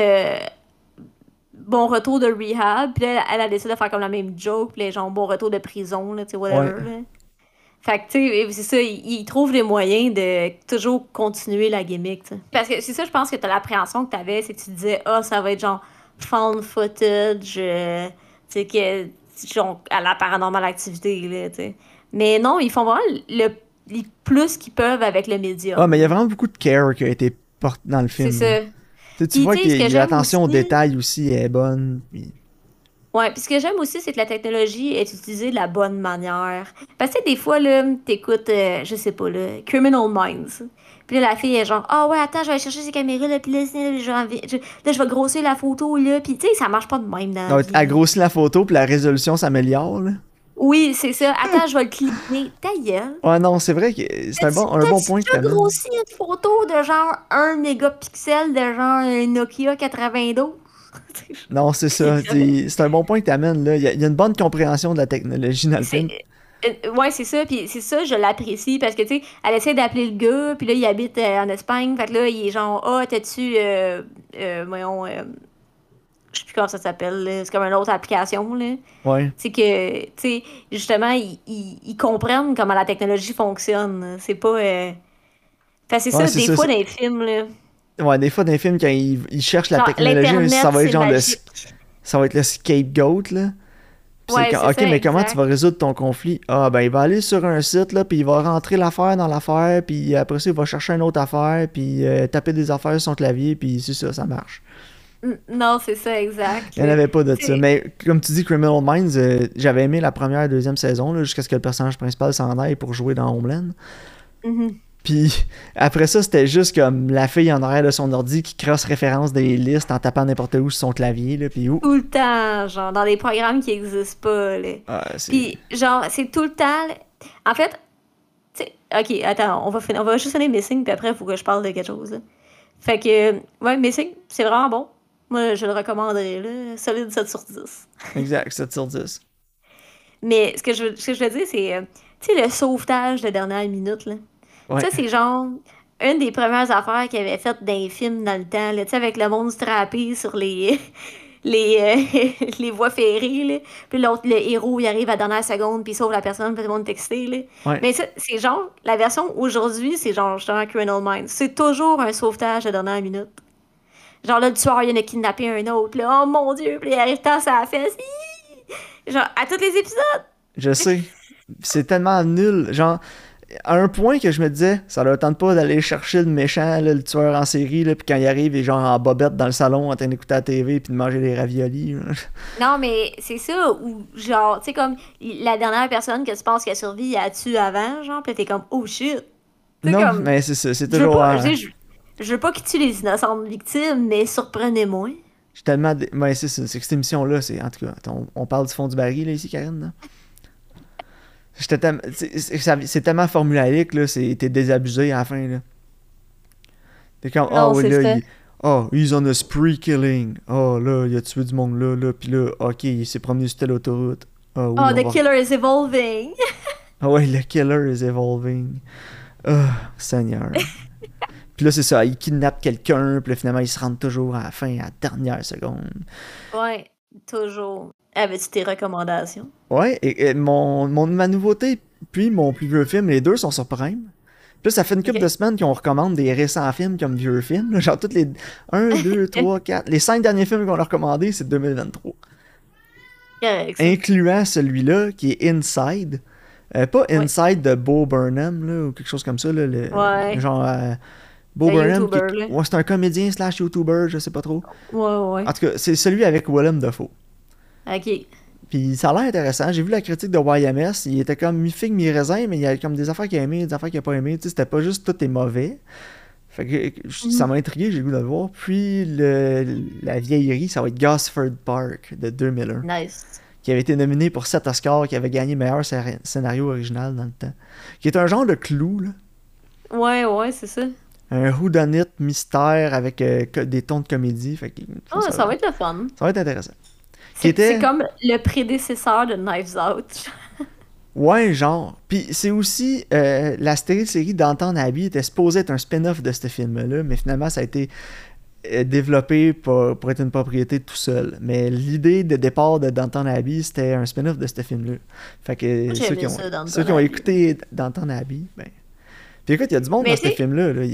[SPEAKER 1] bon retour de rehab, puis là, elle a décidé de faire comme la même joke, puis là, genre, bon retour de prison, là, tu sais,
[SPEAKER 2] Ouais.
[SPEAKER 1] whatever, là. Fait que, tu sais, c'est ça, il trouve les moyens de toujours continuer la gimmick, tu sais. Parce que c'est ça, je pense que t'as l'appréhension que t'avais, c'est que tu te disais, ah, ça va être genre found footage, tu sais, que, genre, à la paranormal activité, là, tu sais. Mais non, ils font vraiment le plus qu'ils peuvent avec le
[SPEAKER 2] Ah,
[SPEAKER 1] médium,
[SPEAKER 2] mais il y a
[SPEAKER 1] là.
[SPEAKER 2] vraiment beaucoup de care qui a été porté dans le
[SPEAKER 1] C'est
[SPEAKER 2] film, là.
[SPEAKER 1] ça.
[SPEAKER 2] Tu
[SPEAKER 1] Puis,
[SPEAKER 2] vois
[SPEAKER 1] tu sais, ce que
[SPEAKER 2] que
[SPEAKER 1] j'aime
[SPEAKER 2] l'attention aux
[SPEAKER 1] aussi,
[SPEAKER 2] détails aussi est bonne, puis
[SPEAKER 1] ouais, puis ce que j'aime aussi, c'est que la technologie est utilisée de la bonne manière. Parce que tu sais, des fois, là, t'écoutes, je sais pas, là, Criminal Minds. Puis là, la fille est genre, ah ouais, attends, je vais aller chercher ces caméras, là, puis là, là, je vais grossir la photo, là. Puis tu sais, ça marche pas de même dans la
[SPEAKER 2] non,
[SPEAKER 1] vie,
[SPEAKER 2] elle
[SPEAKER 1] là.
[SPEAKER 2] grossit la photo, puis la résolution s'améliore, là.
[SPEAKER 1] Oui, c'est ça. Attends, je vais le cliquer. Ta gueule.
[SPEAKER 2] Ouais, non, c'est vrai que c'est un bon
[SPEAKER 1] T'as-tu
[SPEAKER 2] point que
[SPEAKER 1] déjà
[SPEAKER 2] t'amènes.
[SPEAKER 1] grossi une photo de genre 1 mégapixel de genre un Nokia 92?
[SPEAKER 2] Non, c'est ça. C'est un bon point que t'amènes, là. Il y a une bonne compréhension de la technologie dans le
[SPEAKER 1] C'est
[SPEAKER 2] film.
[SPEAKER 1] ouais, c'est ça, puis c'est ça, je l'apprécie parce que tu sais, elle essaie d'appeler le gars, puis là il habite en Espagne, fait que là il est genre ah, t'as-tu voyons, je sais plus comment ça s'appelle, là, c'est comme une autre application là.
[SPEAKER 2] Ouais.
[SPEAKER 1] C'est que tu sais, justement ils comprennent comment la technologie fonctionne, c'est pas enfin c'est
[SPEAKER 2] Ouais,
[SPEAKER 1] ça
[SPEAKER 2] c'est
[SPEAKER 1] des
[SPEAKER 2] ça.
[SPEAKER 1] fois dans les films là,
[SPEAKER 2] Ouais, des fois, dans les films, quand ils cherchent la
[SPEAKER 1] genre
[SPEAKER 2] technologie, ça
[SPEAKER 1] l'internet
[SPEAKER 2] va être
[SPEAKER 1] c'est
[SPEAKER 2] genre
[SPEAKER 1] magique.
[SPEAKER 2] ça va être le scapegoat, là. Puis c'est
[SPEAKER 1] Ouais,
[SPEAKER 2] quand,
[SPEAKER 1] c'est
[SPEAKER 2] ok,
[SPEAKER 1] ça
[SPEAKER 2] mais comment tu vas
[SPEAKER 1] exact.
[SPEAKER 2] résoudre ton conflit? Ah, ben, il va aller sur un site, là, puis il va rentrer l'affaire dans l'affaire, puis après ça, il va chercher une autre affaire, puis taper des affaires sur son clavier, puis c'est ça, ça marche.
[SPEAKER 1] Non, c'est ça exact.
[SPEAKER 2] Il n'y en avait pas de ça.
[SPEAKER 1] C'est
[SPEAKER 2] Mais comme tu dis, Criminal Minds, j'avais aimé la première et deuxième saison, là, jusqu'à ce que le personnage principal s'en aille pour jouer dans Homeland.
[SPEAKER 1] Mhm.
[SPEAKER 2] Puis après ça, c'était juste comme la fille en arrière de son ordi qui cross-référence des listes en tapant n'importe où sur son clavier, là, puis où?
[SPEAKER 1] Tout le temps, genre, dans des programmes qui existent pas, là.
[SPEAKER 2] Ah, c'est...
[SPEAKER 1] Puis, genre, c'est tout le temps. En fait, tu sais, ok, attends, on va juste donner Missing, puis après, il faut que je parle de quelque chose, là. Fait que, ouais, Missing, c'est vraiment bon. Moi, je le recommanderais, là. Solide 7/10.
[SPEAKER 2] Exact, 7 sur 10.
[SPEAKER 1] Mais ce que je veux dire, c'est, tu sais, le sauvetage de dernière minute, là.
[SPEAKER 2] Ouais.
[SPEAKER 1] Ça, c'est genre une des premières affaires qu'il avait faites dans les films dans le temps, là, tu sais, avec le monde strappé sur les, les voies ferrées, là. Puis l'autre, le héros, il arrive à la dernière seconde, puis il sauve la personne, puis tout le monde est texté, là.
[SPEAKER 2] Ouais.
[SPEAKER 1] Mais ça, c'est genre, la version aujourd'hui, c'est genre, justement, Criminal Minds. C'est toujours un sauvetage de dernière minute. Genre, là, le tueur, il en a kidnappé un autre, là. Oh mon Dieu, puis il arrive tant sa fesse. Hi! Genre, à tous les épisodes.
[SPEAKER 2] Je sais. C'est tellement nul. Genre, à un point que je me disais, ça leur tente pas d'aller chercher le méchant, là, le tueur en série, là, puis quand il arrive, il est genre en bobette dans le salon en train d'écouter la TV puis de manger des raviolis, là.
[SPEAKER 1] Non, mais c'est ça, ou genre, tu sais, comme la dernière personne que tu penses qui a survécu, elle a tué avant, genre, pis là, t'es comme, oh shit. Tu sais,
[SPEAKER 2] Non,
[SPEAKER 1] comme,
[SPEAKER 2] mais c'est ça. C'est
[SPEAKER 1] je veux
[SPEAKER 2] toujours...
[SPEAKER 1] pas, tu sais, Je veux pas qu'il tue les innocentes victimes, mais surprenez-moi.
[SPEAKER 2] Je suis tellement. Ouais, c'est ça. C'est que cette émission-là, c'est. En tout cas, on parle du fond du baril, là, ici, Karine, là. C'est tellement formulaïque, là. T'es désabusé à la fin, là. T'es comme,
[SPEAKER 1] Non,
[SPEAKER 2] oui,
[SPEAKER 1] c'est
[SPEAKER 2] là,
[SPEAKER 1] ça.
[SPEAKER 2] he's on a spree killing. Là, il a tué du monde là. Puis là, ok, il s'est promené sur telle autoroute. Oui,
[SPEAKER 1] Oh,
[SPEAKER 2] on
[SPEAKER 1] the
[SPEAKER 2] va.
[SPEAKER 1] killer is evolving.
[SPEAKER 2] Ouais, le killer is evolving. Seigneur. Puis là, c'est ça, il kidnappe quelqu'un, puis là, finalement, il se rend toujours à la fin, à la dernière seconde.
[SPEAKER 1] Ouais, toujours. Avais-tu tes recommandations?
[SPEAKER 2] Ouais, et ma nouveauté, puis mon plus vieux film, les deux sont sur Prime. Puis là, ça fait une couple
[SPEAKER 1] Ok.
[SPEAKER 2] de semaines qu'on recommande des récents films comme vieux films. Là, genre, toutes les 1, 2, 3, 4. Les 5 derniers films qu'on a recommandés, c'est 2023.
[SPEAKER 1] Correct, ça.
[SPEAKER 2] Incluant celui-là, qui est Inside. Pas
[SPEAKER 1] Ouais.
[SPEAKER 2] Inside de Bo Burnham, là, ou quelque chose comme ça. Là,
[SPEAKER 1] Ouais.
[SPEAKER 2] genre, Bo
[SPEAKER 1] Un
[SPEAKER 2] Burnham,
[SPEAKER 1] YouTuber, là.
[SPEAKER 2] ouais, c'est un comédien slash YouTuber, je sais pas trop.
[SPEAKER 1] Ouais,
[SPEAKER 2] En
[SPEAKER 1] ouais.
[SPEAKER 2] tout cas, c'est celui avec Willem Dafoe.
[SPEAKER 1] Ok.
[SPEAKER 2] Puis ça a l'air intéressant. J'ai vu la critique de YMS. Il était comme mi-figue, mi-raisin, mais il y a comme des affaires qu'il a aimées, des affaires qu'il a pas aimées. Tu sais, c'était pas juste tout est mauvais. Fait que ça
[SPEAKER 1] Mhm.
[SPEAKER 2] m'a intrigué, j'ai le goût de le voir. Puis la vieillerie, ça va être Gosford Park de 2001,
[SPEAKER 1] Nice.
[SPEAKER 2] qui avait été nominé pour 7 Oscars, qui avait gagné meilleur scénario original dans le temps. Qui est un genre de Clou, là.
[SPEAKER 1] Ouais, ouais, c'est ça.
[SPEAKER 2] Un whodunit mystère avec des tons de comédie. Fait que
[SPEAKER 1] Oh, ça va être le fun.
[SPEAKER 2] ça va être intéressant. Qui
[SPEAKER 1] C'est
[SPEAKER 2] était...
[SPEAKER 1] comme le prédécesseur de Knives Out.
[SPEAKER 2] Ouais, genre. Puis c'est aussi la série Downton Abbey était supposée être un spin-off de ce film-là, mais finalement ça a été développé pour être une propriété tout seul. Mais l'idée de départ de Downton Abbey, c'était un spin-off de ce film-là. Fait que
[SPEAKER 1] Moi, j'aimais ça dans
[SPEAKER 2] ceux
[SPEAKER 1] Downton
[SPEAKER 2] qui ont
[SPEAKER 1] Abbey.
[SPEAKER 2] écouté Downton Abbey, ben. Puis écoute, il y a du monde
[SPEAKER 1] Mais
[SPEAKER 2] dans
[SPEAKER 1] tu
[SPEAKER 2] ce
[SPEAKER 1] sais,
[SPEAKER 2] film-là. Là.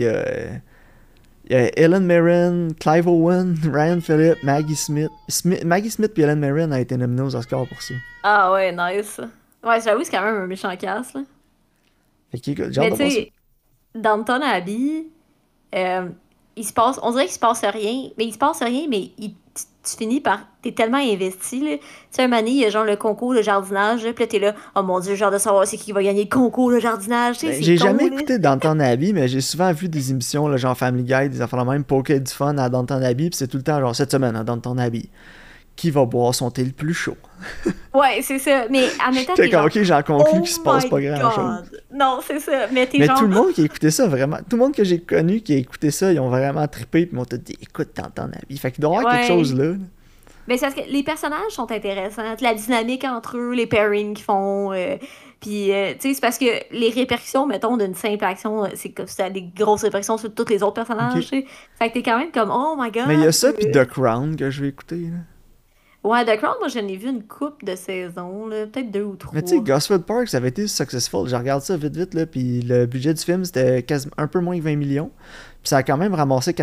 [SPEAKER 2] Il y a Ellen Mirren, Clive Owen, Ryan Phillip, Maggie Smith. Maggie Smith et Ellen Mirren ont été nominés aux Oscars pour ça.
[SPEAKER 1] ah ouais, nice. Ouais, j'avoue, c'est quand même un méchant casse, là.
[SPEAKER 2] Fait que écoute, j'ai hâte
[SPEAKER 1] Mais
[SPEAKER 2] de
[SPEAKER 1] tu
[SPEAKER 2] voir ça.
[SPEAKER 1] sais, Downton Abbey, euh, il se passe, on dirait qu'il se passe rien, mais il se passe rien, mais tu finis par, t'es tellement investi, là. Tu sais, un moment donné, il y a genre le concours de jardinage, là, puis là, t'es là, oh mon Dieu, j'ai hâte de savoir c'est qui va gagner le concours de jardinage, tu sais,
[SPEAKER 2] Ben,
[SPEAKER 1] c'est
[SPEAKER 2] j'ai jamais
[SPEAKER 1] con, là.
[SPEAKER 2] écouté Downton Abbey, mais j'ai souvent vu des émissions, là, genre Family Guy, des affaires de même, pour qu'il y ait du fun à Downton Abbey, puis c'est tout le temps, genre, cette semaine à Downton Abbey. Qui va boire son thé le plus chaud?
[SPEAKER 1] Ouais, c'est ça, mais en même temps,
[SPEAKER 2] J'étais
[SPEAKER 1] t'es
[SPEAKER 2] comme,
[SPEAKER 1] genre,
[SPEAKER 2] ok, j'en conclus
[SPEAKER 1] oh
[SPEAKER 2] qu'il se passe
[SPEAKER 1] my
[SPEAKER 2] pas grand-chose.
[SPEAKER 1] god. Non, c'est ça, mais t'es
[SPEAKER 2] Mais
[SPEAKER 1] genre,
[SPEAKER 2] tout le monde qui a écouté ça, vraiment, tout le monde que j'ai connu qui a écouté ça, ils ont vraiment trippé, puis m'ont tout dit, écoute Downton Abbey. Fait qu'il doit y avoir quelque chose
[SPEAKER 1] ouais.
[SPEAKER 2] là.
[SPEAKER 1] Mais c'est parce que les personnages sont intéressants, la dynamique entre eux, les pairings qu'ils font, puis tu sais, c'est parce que les répercussions, mettons, d'une simple action, c'est comme ça a des grosses répercussions sur tous les autres
[SPEAKER 2] Ok.
[SPEAKER 1] personnages, tu sais. Fait que t'es quand même comme, oh my
[SPEAKER 2] Mais il y
[SPEAKER 1] god.
[SPEAKER 2] a ça, puis The Crown que je vais écouter, là.
[SPEAKER 1] Ouais, The Crown, moi, j'en ai vu une couple de saisons, là, peut-être deux ou
[SPEAKER 2] Mais tu sais,
[SPEAKER 1] trois.
[SPEAKER 2] Gosford Park, ça avait été successful. Je regarde ça vite, vite, là, puis le budget du film, c'était un peu moins que 20 millions. Puis ça a quand même ramassé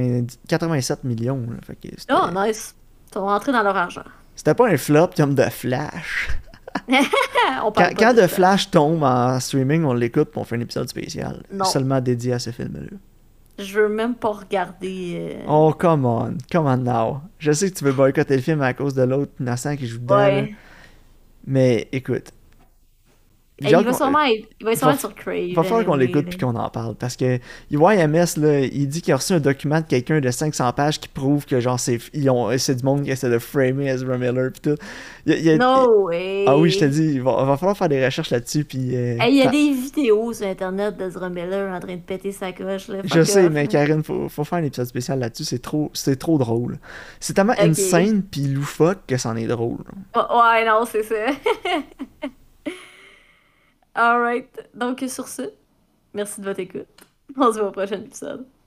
[SPEAKER 2] 87 millions, là. Fait que
[SPEAKER 1] Oh,
[SPEAKER 2] c'était...
[SPEAKER 1] nice. Ils sont rentrés dans leur argent.
[SPEAKER 2] C'était pas un flop comme The Flash.
[SPEAKER 1] On
[SPEAKER 2] Quand,
[SPEAKER 1] parle pas
[SPEAKER 2] quand
[SPEAKER 1] de
[SPEAKER 2] The
[SPEAKER 1] ça.
[SPEAKER 2] Flash tombe en streaming, on l'écoute puis on fait un épisode spécial.
[SPEAKER 1] Non,
[SPEAKER 2] Seulement dédié à ce film-là.
[SPEAKER 1] je veux même pas regarder.
[SPEAKER 2] Oh, come on now. Je sais que tu veux boycotter le film à cause de l'autre innocent qui joue dedans, là.
[SPEAKER 1] Ouais.
[SPEAKER 2] Mais écoute,
[SPEAKER 1] Et
[SPEAKER 2] j'ai hâte qu'on-
[SPEAKER 1] il va
[SPEAKER 2] il
[SPEAKER 1] sûrement
[SPEAKER 2] va,
[SPEAKER 1] être sur Crave.
[SPEAKER 2] il va falloir qu'on
[SPEAKER 1] anyway,
[SPEAKER 2] l'écoute
[SPEAKER 1] là.
[SPEAKER 2] puis qu'on en parle. Parce que YMS, là, il dit qu'il a reçu un document de quelqu'un de 500 pages qui prouve que genre c'est du monde qui essaie de framer Ezra Miller puis tout.
[SPEAKER 1] No
[SPEAKER 2] Ah oui, je te
[SPEAKER 1] way!
[SPEAKER 2] dis, il va falloir faire des recherches là-dessus puis...
[SPEAKER 1] Hey, il y a des vidéos sur Internet d'Ezra Miller en train de péter sa coche, là.
[SPEAKER 2] Je
[SPEAKER 1] Fuck
[SPEAKER 2] sais,
[SPEAKER 1] off,
[SPEAKER 2] mais
[SPEAKER 1] là.
[SPEAKER 2] Karine, faut faire un épisode spécial là-dessus. C'est trop drôle. C'est tellement
[SPEAKER 1] Ok.
[SPEAKER 2] insane pis loufoque que c'en est drôle.
[SPEAKER 1] Oh, ouais, non, c'est ça. Alright. Donc, sur ce, merci de votre écoute. On se voit au prochain épisode.